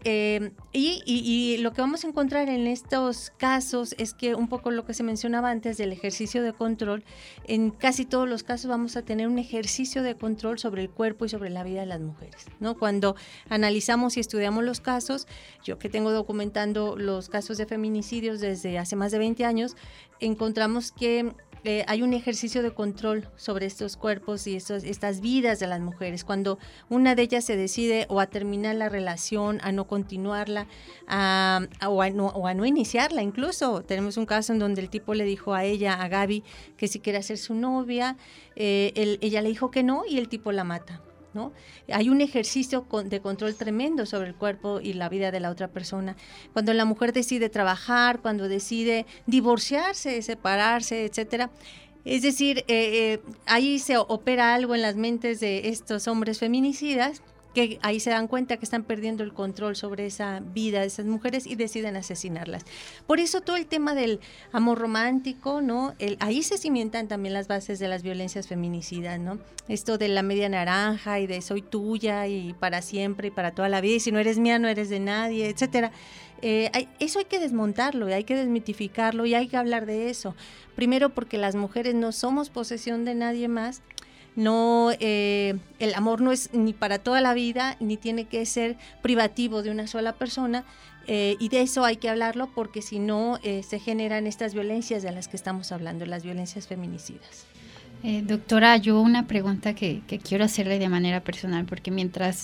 y lo que vamos a encontrar en estos casos es que un poco lo que se mencionaba antes del ejercicio de control, en casi todos los casos vamos a tener un ejercicio de control sobre el cuerpo y sobre la vida de las mujeres, ¿no? Cuando analizamos y estudiamos los casos, yo que tengo documentando los casos de feminicidios desde hace más de 20 años, encontramos que hay un ejercicio de control sobre estos cuerpos y estas vidas de las mujeres. Cuando una de ellas se decide o a terminar la relación, a no continuarla, o a no iniciarla. Incluso tenemos un caso en donde el tipo le dijo a ella, a Gaby, que si quiere ser su novia, ella le dijo que no y el tipo la mata, ¿no? Hay un ejercicio de control tremendo sobre el cuerpo y la vida de la otra persona. Cuando la mujer decide trabajar, cuando decide divorciarse, separarse, etcétera. Es decir, ahí se opera algo en las mentes de estos hombres feminicidas que ahí se dan cuenta que están perdiendo el control sobre esa vida de esas mujeres y deciden asesinarlas. Por eso todo el tema del amor romántico, ¿no? Ahí se cimientan también las bases de las violencias feminicidas, ¿no? Esto de la media naranja y de soy tuya y para siempre y para toda la vida, y si no eres mía no eres de nadie, etcétera. Eso hay que desmontarlo, hay que desmitificarlo y hay que hablar de eso. Primero porque las mujeres no somos posesión de nadie más. No, el amor no es ni para toda la vida, ni tiene que ser privativo de una sola persona, y de eso hay que hablarlo porque si no se generan estas violencias de las que estamos hablando, las violencias feminicidas. Doctora, yo una pregunta que quiero hacerle de manera personal, porque mientras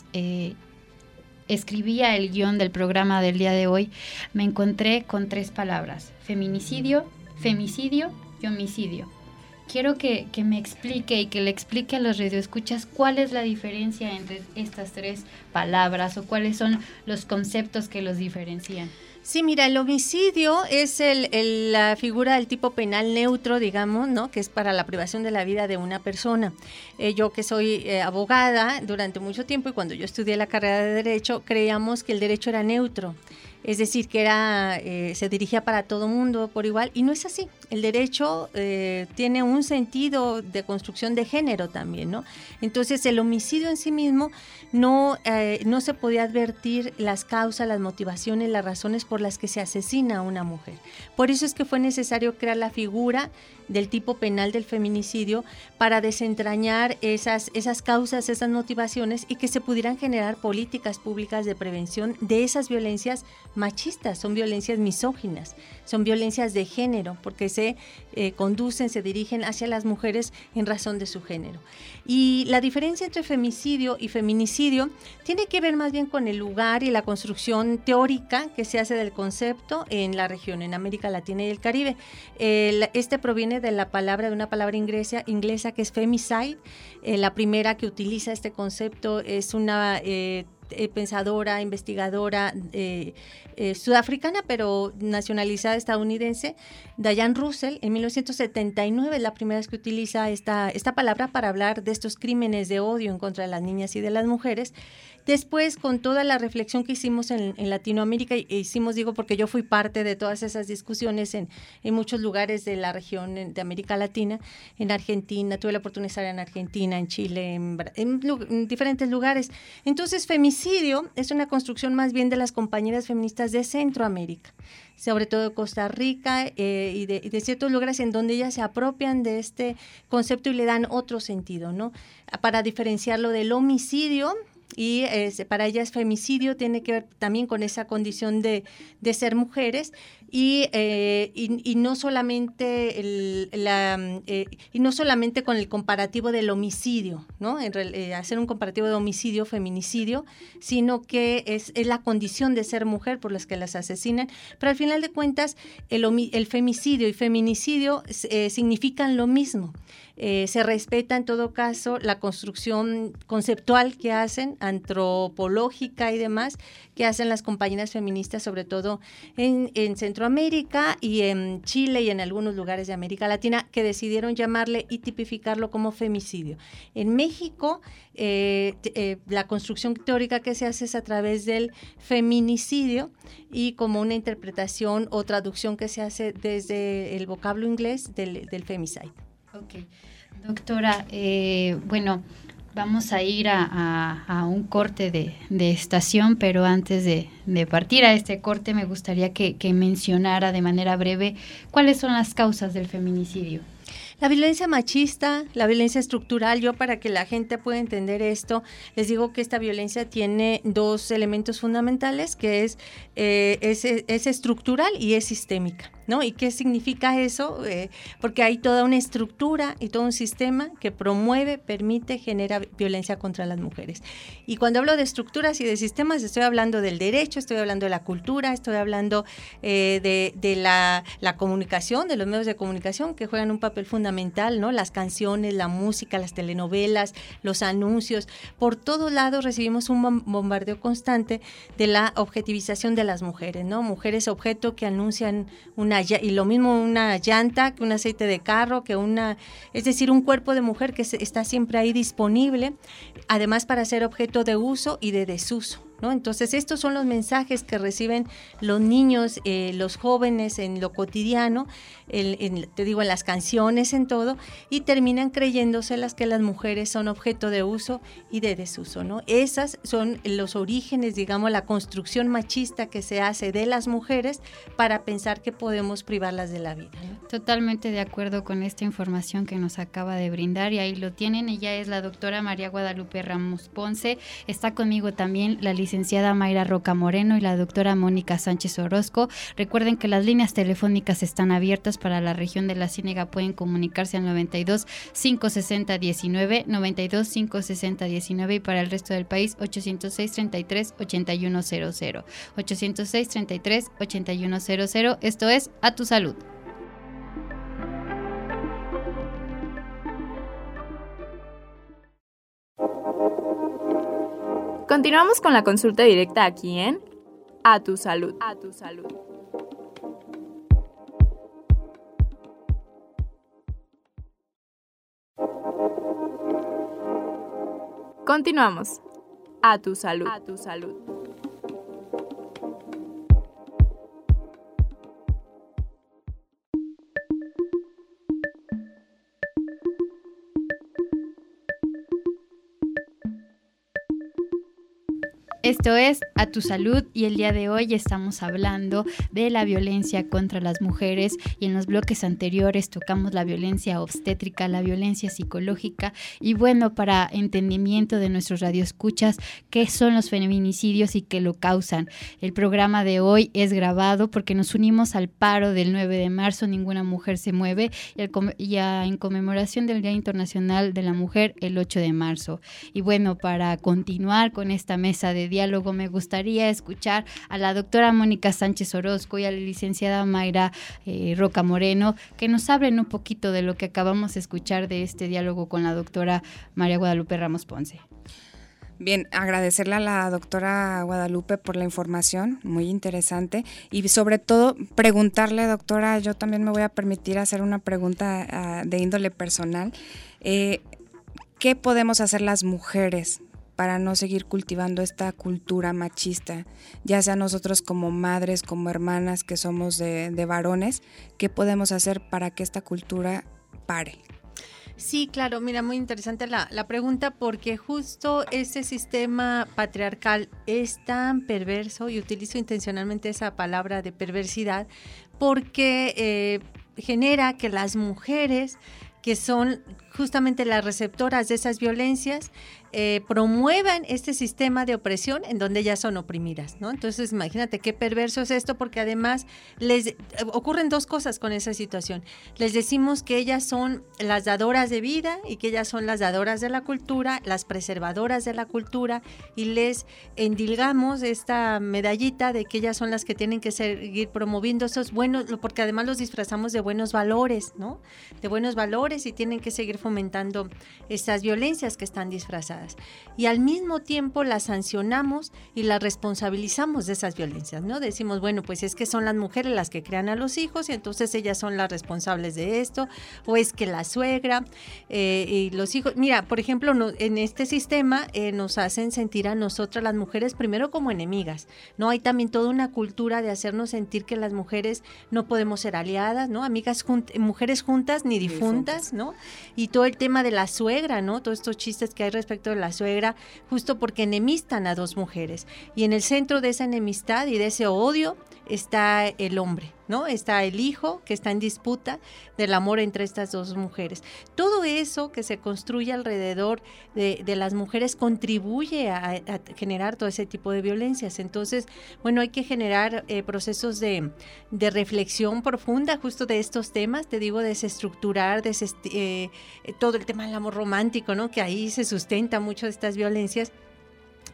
escribía el guión del programa del día de hoy, me encontré con 3 palabras: feminicidio, femicidio y homicidio. Quiero que me explique y que le explique a los radioescuchas cuál es la diferencia entre estas 3 palabras o cuáles son los conceptos que los diferencian. Sí, mira, el homicidio es la figura del tipo penal neutro, digamos, ¿no? Que es para la privación de la vida de una persona. Yo que soy abogada durante mucho tiempo y cuando yo estudié la carrera de Derecho, creíamos que el derecho era neutro. Es decir, que se dirigía para todo mundo por igual, y no es así. El derecho tiene un sentido de construcción de género también, ¿no? Entonces, el homicidio en sí mismo no se podía advertir las causas, las motivaciones, las razones por las que se asesina a una mujer. Por eso es que fue necesario crear la figura del tipo penal del feminicidio para desentrañar esas causas, esas motivaciones y que se pudieran generar políticas públicas de prevención de esas violencias machistas, son violencias misóginas, son violencias de género, porque se conducen, se dirigen hacia las mujeres en razón de su género. Y la diferencia entre femicidio y feminicidio tiene que ver más bien con el lugar y la construcción teórica que se hace del concepto en la región, en América Latina y el Caribe. Este proviene de una palabra inglesa que es femicide. La primera que utiliza este concepto es una pensadora, investigadora sudafricana, pero nacionalizada estadounidense, Diane Russell. En 1979 es la primera vez que utiliza esta palabra para hablar de estos crímenes de odio en contra de las niñas y de las mujeres. Después, con toda la reflexión que hicimos en Latinoamérica, digo porque yo fui parte de todas esas discusiones en muchos lugares de la región de América Latina, en Argentina, tuve la oportunidad de estar en Argentina, en Chile, en diferentes lugares. Entonces, femicidio es una construcción más bien de las compañeras feministas de Centroamérica, sobre todo de Costa Rica y de ciertos lugares en donde ellas se apropian de este concepto y le dan otro sentido, ¿no? Para diferenciarlo del homicidio. Y para ellas femicidio tiene que ver también con esa condición de ser mujeres y no solamente con el comparativo del homicidio, ¿no? Hacer un comparativo de homicidio, feminicidio, sino que es la condición de ser mujer por las que las asesinan. Pero al final de cuentas el femicidio y feminicidio significan lo mismo. Se respeta en todo caso la construcción conceptual que hacen, antropológica y demás, que hacen las compañeras feministas, sobre todo en Centroamérica y en Chile y en algunos lugares de América Latina, que decidieron llamarle y tipificarlo como femicidio. En México, la construcción teórica que se hace es a través del feminicidio y como una interpretación o traducción que se hace desde el vocablo inglés del femicide. Ok, doctora, bueno, vamos a ir a un corte de estación, pero antes de partir a este corte me gustaría que mencionara de manera breve cuáles son las causas del feminicidio. La violencia machista, la violencia estructural, yo para que la gente pueda entender esto, les digo que esta violencia tiene 2 elementos fundamentales, que es estructural y es sistémica, ¿no? ¿Y qué significa eso? Porque hay toda una estructura y todo un sistema que promueve, permite, genera violencia contra las mujeres. Y cuando hablo de estructuras y de sistemas, estoy hablando del derecho, estoy hablando de la cultura, estoy hablando de la comunicación, de los medios de comunicación que juegan un papel fundamental fundamental, ¿no? Las canciones, la música, las telenovelas, los anuncios, por todos lados recibimos un bombardeo constante de la objetivización de las mujeres, ¿no? Mujeres objeto que anuncian y lo mismo una llanta, que un aceite de carro, es decir, un cuerpo de mujer que está siempre ahí disponible, además para ser objeto de uso y de desuso, ¿no? Entonces estos son los mensajes que reciben los niños, los jóvenes en lo cotidiano, te digo, en las canciones, en todo, y terminan creyéndoselas que las mujeres son objeto de uso y de desuso, ¿no? Esas son los orígenes, digamos, la construcción machista que se hace de las mujeres para pensar que podemos privarlas de la vida, ¿no? Totalmente de acuerdo con esta información que nos acaba de brindar, y ahí lo tienen. Ella es la doctora María Guadalupe Ramos Ponce. Está conmigo también la licenciada Mayra Roca Moreno y la doctora Mónica Sánchez Orozco. Recuerden que las líneas telefónicas están abiertas para la región de la Ciénega. Pueden comunicarse al 92 560 19, 92 560 19, y para el resto del país 806 33 8100, 806 33 8100. Esto es A Tu Salud. Continuamos con la consulta directa aquí en A Tu Salud. A Tu Salud. Continuamos. A Tu Salud. A Tu Salud. Esto es A Tu Salud, y el día de hoy estamos hablando de la violencia contra las mujeres, y en los bloques anteriores tocamos la violencia obstétrica, la violencia psicológica, y bueno, para entendimiento de nuestros radioescuchas, ¿qué son los feminicidios y qué lo causan? El programa de hoy es grabado porque nos unimos al paro del 9 de marzo, Ninguna Mujer se Mueve, y en conmemoración del Día Internacional de la Mujer, el 8 de marzo. Y bueno, para continuar con esta mesa de diálogo, me gustaría escuchar a la doctora Mónica Sánchez Orozco y a la licenciada Mayra Roca Moreno, que nos hablen un poquito de lo que acabamos de escuchar de este diálogo con la doctora María Guadalupe Ramos Ponce. Bien, agradecerle a la doctora Guadalupe por la información, muy interesante, y sobre todo preguntarle, doctora, yo también me voy a permitir hacer una pregunta de índole personal. ¿Qué podemos hacer las mujeres para no seguir cultivando esta cultura machista, ya sea nosotros como madres, como hermanas que somos de varones? ¿Qué podemos hacer para que esta cultura pare? Sí, claro, mira, muy interesante la pregunta, porque justo ese sistema patriarcal es tan perverso, y utilizo intencionalmente esa palabra de perversidad, porque genera que las mujeres, que son justamente las receptoras de esas violencias, promuevan este sistema de opresión en donde ellas son oprimidas, ¿no? Entonces, imagínate qué perverso es esto, porque además ocurren dos cosas con esa situación. Les decimos que ellas son las dadoras de vida y que ellas son las dadoras de la cultura, las preservadoras de la cultura, y les endilgamos esta medallita de que ellas son las que tienen que seguir promoviendo esos buenos, porque además los disfrazamos de buenos valores, ¿no? De buenos valores, y tienen que seguir fomentando estas violencias que están disfrazadas. Y al mismo tiempo las sancionamos y las responsabilizamos de esas violencias, ¿no? Decimos, bueno, pues es que son las mujeres las que crean a los hijos y entonces ellas son las responsables de esto, o es que la suegra y los hijos. Mira, por ejemplo, en este sistema nos hacen sentir a nosotras las mujeres primero como enemigas, ¿no? Hay también toda una cultura de hacernos sentir que las mujeres no podemos ser aliadas, ¿no? Amigas mujeres juntas ni difuntas, ¿no? Y todo el tema de la suegra, ¿no? Todos estos chistes que hay respecto de la suegra, justo porque enemistan a dos mujeres. Y en el centro de esa enemistad y de ese odio está el hombre, ¿no? Está el hijo que está en disputa del amor entre estas dos mujeres. Todo eso que se construye alrededor de las mujeres contribuye a generar todo ese tipo de violencias. Entonces, bueno, hay que generar procesos de reflexión profunda justo de estos temas, te digo, desestructurar todo el tema del amor romántico, ¿no? Que ahí se sustenta mucho de estas violencias.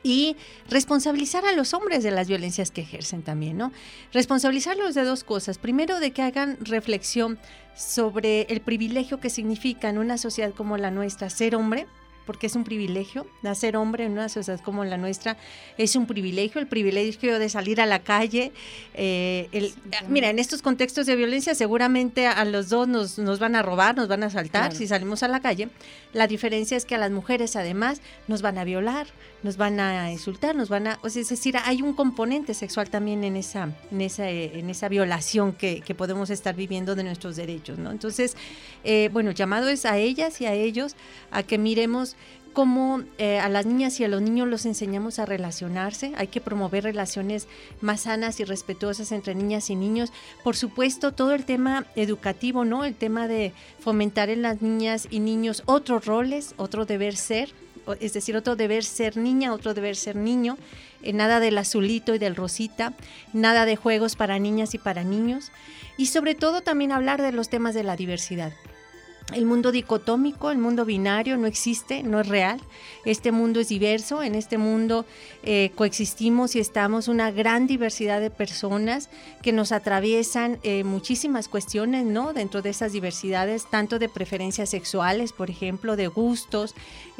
Y responsabilizar a los hombres de las violencias que ejercen también, ¿no? Responsabilizarlos de 2 cosas. Primero, de que hagan reflexión sobre el privilegio que significa en una sociedad como la nuestra ser hombre, porque es un privilegio. Nacer hombre en una sociedad como la nuestra es un privilegio, el privilegio de salir a la calle. Mira, en estos contextos de violencia seguramente a los dos nos van a robar, nos van a asaltar, claro, si salimos a la calle. La diferencia es que a las mujeres además nos van a violar, nos van a insultar, es decir, hay un componente sexual también en esa violación que podemos estar viviendo de nuestros derechos, ¿no? Entonces, bueno, el llamado es a ellas y a ellos a que miremos cómo a las niñas y a los niños los enseñamos a relacionarse. Hay que promover relaciones más sanas y respetuosas entre niñas y niños. Por supuesto, todo el tema educativo, ¿no? El tema de fomentar en las niñas y niños otros roles, otro deber ser, es decir, otro deber ser niña, otro deber ser niño. Nada del azulito y del rosita, nada de juegos para niñas y para niños. Y sobre todo también hablar de los temas de la diversidad. El mundo dicotómico, el mundo binario no existe, no es real. Este mundo es diverso, en este mundo coexistimos y estamos una gran diversidad de personas que nos atraviesan muchísimas cuestiones, ¿no? Dentro de esas diversidades, tanto de preferencias sexuales, por ejemplo, de gustos,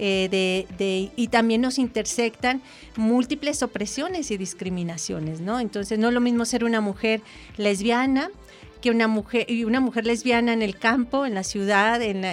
y también nos intersectan múltiples opresiones y discriminaciones, ¿no? Entonces no es lo mismo ser una mujer lesbiana que una mujer lesbiana en el campo, en la ciudad, en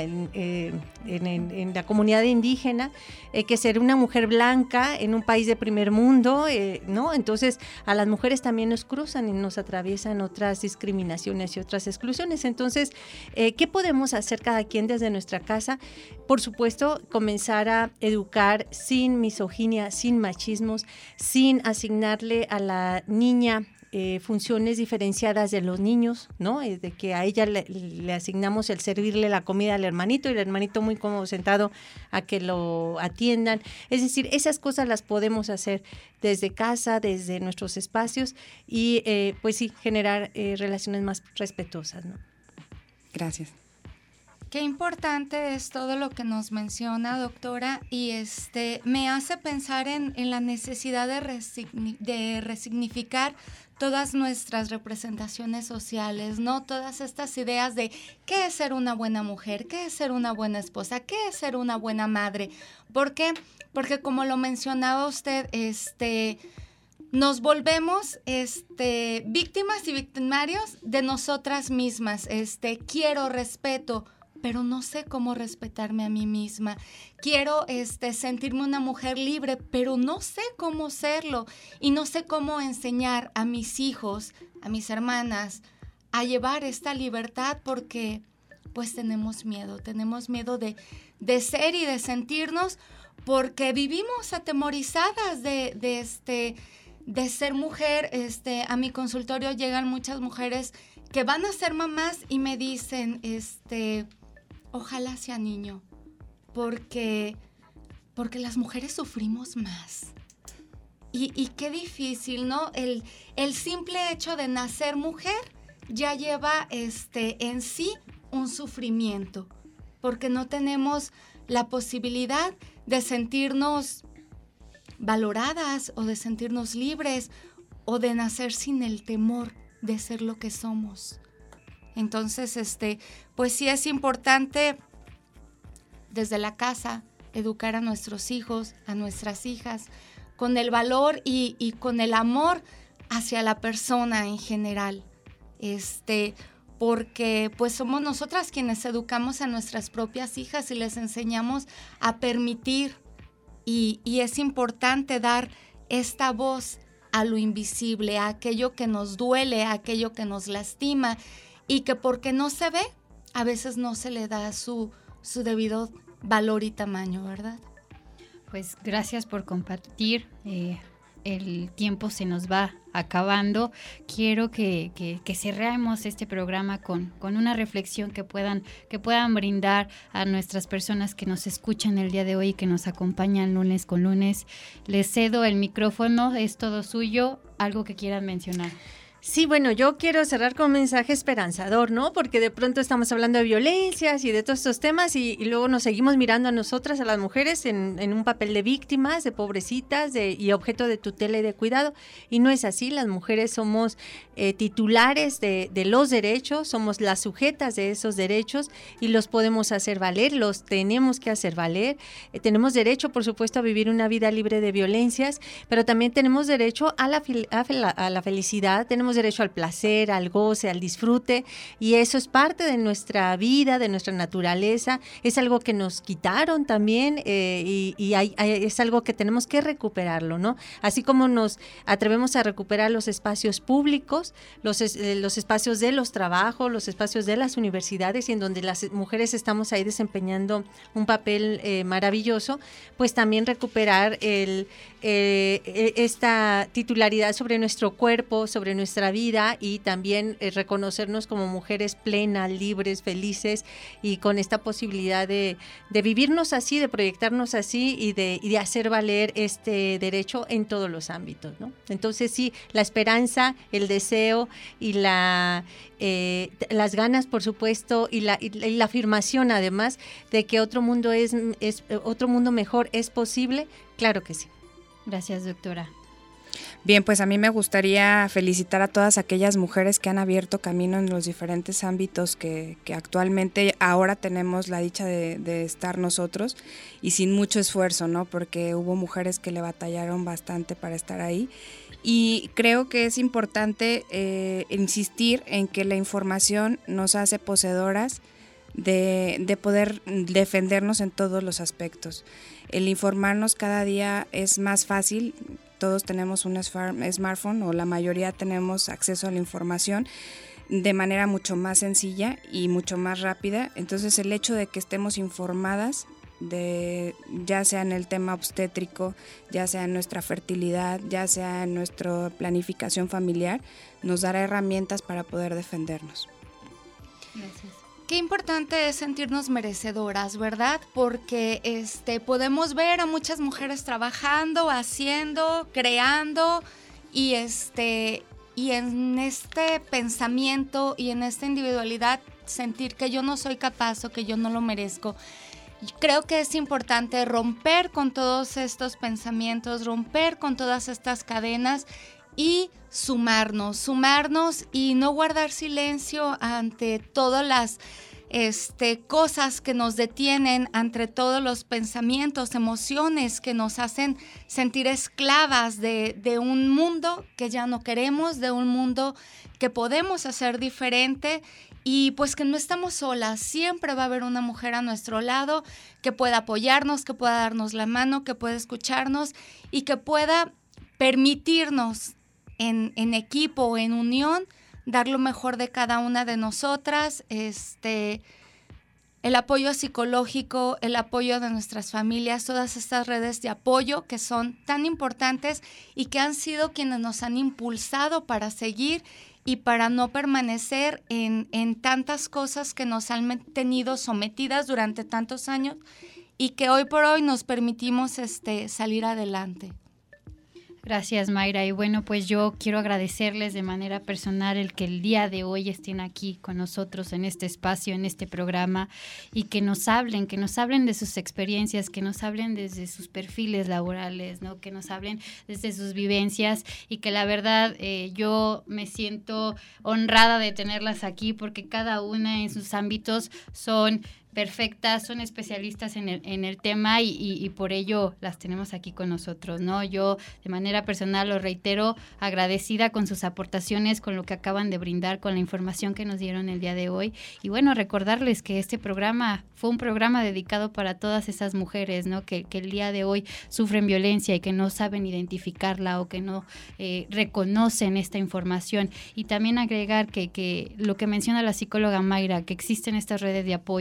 la comunidad indígena, que ser una mujer blanca en un país de primer mundo, ¿no? Entonces, a las mujeres también nos cruzan y nos atraviesan otras discriminaciones y otras exclusiones. Entonces, ¿qué podemos hacer cada quien desde nuestra casa? Por supuesto, comenzar a educar sin misoginia, sin machismos, sin asignarle a la niña funciones diferenciadas de los niños, ¿no? De que a ella le asignamos el servirle la comida al hermanito y el hermanito muy cómodo sentado a que lo atiendan. Es decir, esas cosas las podemos hacer desde casa, desde nuestros espacios y pues sí, generar relaciones más respetuosas, ¿no? Gracias. Qué importante es todo lo que nos menciona, doctora, y me hace pensar en la necesidad de resignificar todas nuestras representaciones sociales, ¿no? Todas estas ideas de qué es ser una buena mujer, qué es ser una buena esposa, qué es ser una buena madre. ¿Por qué? Porque como lo mencionaba usted, nos volvemos víctimas y victimarios de nosotras mismas. Quiero respeto, pero no sé cómo respetarme a mí misma. Quiero sentirme una mujer libre, pero no sé cómo serlo y no sé cómo enseñar a mis hijos, a mis hermanas, a llevar esta libertad porque pues tenemos miedo de ser y de sentirnos porque vivimos atemorizadas de ser mujer. A mi consultorio llegan muchas mujeres que van a ser mamás y me dicen, ojalá sea niño, porque las mujeres sufrimos más. Y qué difícil, ¿no? El simple hecho de nacer mujer ya lleva en sí un sufrimiento, porque no tenemos la posibilidad de sentirnos valoradas o de sentirnos libres o de nacer sin el temor de ser lo que somos. Entonces, pues sí es importante desde la casa educar a nuestros hijos, a nuestras hijas, con el valor y con el amor hacia la persona en general. Porque pues somos nosotras quienes educamos a nuestras propias hijas y les enseñamos a permitir y es importante dar esta voz a lo invisible, a aquello que nos duele, a aquello que nos lastima y que porque no se ve, a veces no se le da su debido valor y tamaño, ¿verdad? Pues gracias por compartir. El tiempo se nos va acabando. Quiero que cerremos este programa con una reflexión que puedan brindar a nuestras personas que nos escuchan el día de hoy y que nos acompañan lunes con lunes. Les cedo el micrófono, es todo suyo. Algo que quieran mencionar. Sí, bueno, yo quiero cerrar con un mensaje esperanzador, ¿no? Porque de pronto estamos hablando de violencias y de todos estos temas y luego nos seguimos mirando a nosotras, a las mujeres, en un papel de víctimas, de pobrecitas y objeto de tutela y de cuidado. Y no es así, las mujeres somos titulares de los derechos, somos las sujetas de esos derechos y los podemos hacer valer, los tenemos que hacer valer. Tenemos derecho, por supuesto, a vivir una vida libre de violencias, pero también tenemos derecho a la felicidad, tenemos derecho al placer, al goce, al disfrute, y eso es parte de nuestra vida, de nuestra naturaleza. Es algo que nos quitaron también es algo que tenemos que recuperarlo, ¿no? Así como nos atrevemos a recuperar los espacios públicos, los espacios de los trabajos, los espacios de las universidades, y en donde las mujeres estamos ahí desempeñando un papel maravilloso, pues también recuperar esta titularidad sobre nuestro cuerpo, sobre nuestra vida, y también reconocernos como mujeres plenas, libres, felices, y con esta posibilidad de vivirnos así, de proyectarnos así y de hacer valer este derecho en todos los ámbitos, ¿no? Entonces sí, la esperanza, el deseo y las ganas, por supuesto, y la afirmación además de que otro mundo otro mundo mejor es posible, claro que sí. Gracias, doctora. Bien, pues a mí me gustaría felicitar a todas aquellas mujeres que han abierto camino en los diferentes ámbitos que actualmente ahora tenemos la dicha de estar nosotros, y sin mucho esfuerzo, ¿no? Porque hubo mujeres que le batallaron bastante para estar ahí. Y creo que es importante insistir en que la información nos hace poseedoras de poder defendernos en todos los aspectos. El informarnos cada día es más fácil. Todos tenemos un smartphone, o la mayoría tenemos acceso a la información de manera mucho más sencilla y mucho más rápida. Entonces el hecho de que estemos informadas, ya sea en el tema obstétrico, ya sea en nuestra fertilidad, ya sea en nuestra planificación familiar, nos dará herramientas para poder defendernos. Gracias. Qué importante es sentirnos merecedoras, ¿verdad? Porque podemos ver a muchas mujeres trabajando, haciendo, creando, y en este pensamiento y en esta individualidad sentir que yo no soy capaz o que yo no lo merezco. Creo que es importante romper con todos estos pensamientos, romper con todas estas cadenas y sumarnos y no guardar silencio ante todas las cosas que nos detienen, ante todos los pensamientos, emociones que nos hacen sentir esclavas de un mundo que ya no queremos, de un mundo que podemos hacer diferente, y pues que no estamos solas. Siempre va a haber una mujer a nuestro lado que pueda apoyarnos, que pueda darnos la mano, que pueda escucharnos y que pueda permitirnos en equipo, en unión, dar lo mejor de cada una de nosotras, el apoyo psicológico, el apoyo de nuestras familias, todas estas redes de apoyo que son tan importantes y que han sido quienes nos han impulsado para seguir y para no permanecer en tantas cosas que nos han tenido sometidas durante tantos años y que hoy por hoy nos permitimos salir adelante. Gracias, Mayra. Y bueno, pues yo quiero agradecerles de manera personal el que el día de hoy estén aquí con nosotros en este espacio, en este programa, y que nos hablen de sus experiencias, que nos hablen desde sus perfiles laborales, ¿no? Que nos hablen desde sus vivencias, y que la verdad yo me siento honrada de tenerlas aquí porque cada una en sus ámbitos son perfectas, son especialistas en el tema y por ello las tenemos aquí con nosotros, ¿no? Yo de manera personal lo reitero, agradecida con sus aportaciones, con lo que acaban de brindar, con la información que nos dieron el día de hoy. Y bueno, recordarles que este programa fue un programa dedicado para todas esas mujeres, ¿no? Que el día de hoy sufren violencia y que no saben identificarla o que no reconocen esta información. Y también agregar que lo que menciona la psicóloga Mayra, que existen estas redes de apoyo, que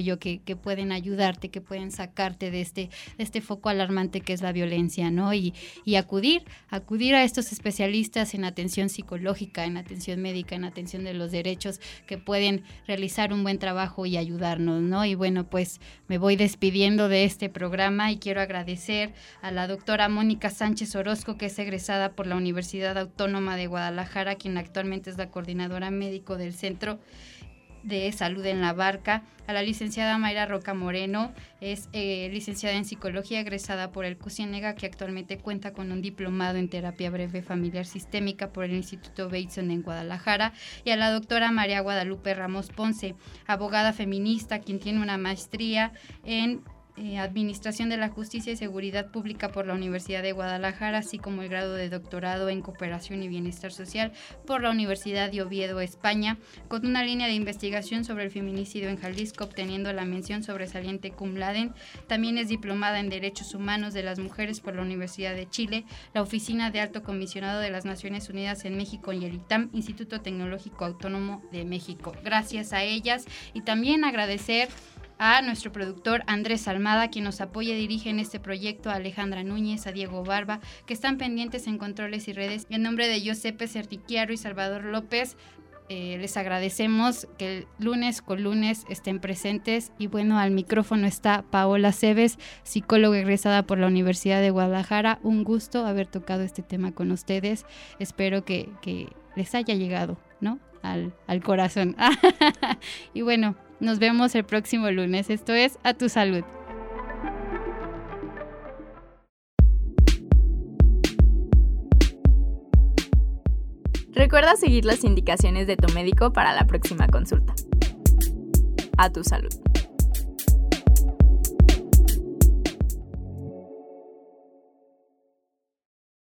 que pueden ayudarte, que pueden sacarte de este foco alarmante que es la violencia, ¿no? Y acudir a estos especialistas en atención psicológica, en atención médica, en atención de los derechos, que pueden realizar un buen trabajo y ayudarnos, ¿no? Y bueno, pues me voy despidiendo de este programa y quiero agradecer a la doctora Mónica Sánchez Orozco, que es egresada por la Universidad Autónoma de Guadalajara, quien actualmente es la coordinadora médico del Centro de Salud en La Barca, a la licenciada Mayra Roca Moreno, es licenciada en Psicología, egresada por el CUCIENEGA, que actualmente cuenta con un diplomado en Terapia Breve Familiar Sistémica por el Instituto Bateson en Guadalajara, y a la doctora María Guadalupe Ramos Ponce, abogada feminista, quien tiene una maestría en Administración de la Justicia y Seguridad Pública por la Universidad de Guadalajara, así como el grado de doctorado en Cooperación y Bienestar Social por la Universidad de Oviedo, España, con una línea de investigación sobre el feminicidio en Jalisco, obteniendo la mención sobresaliente cum laude. También es diplomada en Derechos Humanos de las Mujeres por la Universidad de Chile, la Oficina de Alto Comisionado de las Naciones Unidas en México y el ITAM, Instituto Tecnológico Autónomo de México. Gracias a ellas, y también agradecer a nuestro productor Andrés Almada, quien nos apoya y dirige en este proyecto, a Alejandra Núñez, a Diego Barba, que están pendientes en controles y redes. Y en nombre de Giuseppe Certiquiaro y Salvador López, les agradecemos que lunes con lunes estén presentes. Y bueno, al micrófono está Paola Cebes, psicóloga egresada por la Universidad de Guadalajara. Un gusto haber tocado este tema con ustedes. Espero que les haya llegado, ¿no?, al corazón. Y bueno, nos vemos el próximo lunes. Esto es A Tu Salud. Recuerda seguir las indicaciones de tu médico para la próxima consulta. A Tu Salud.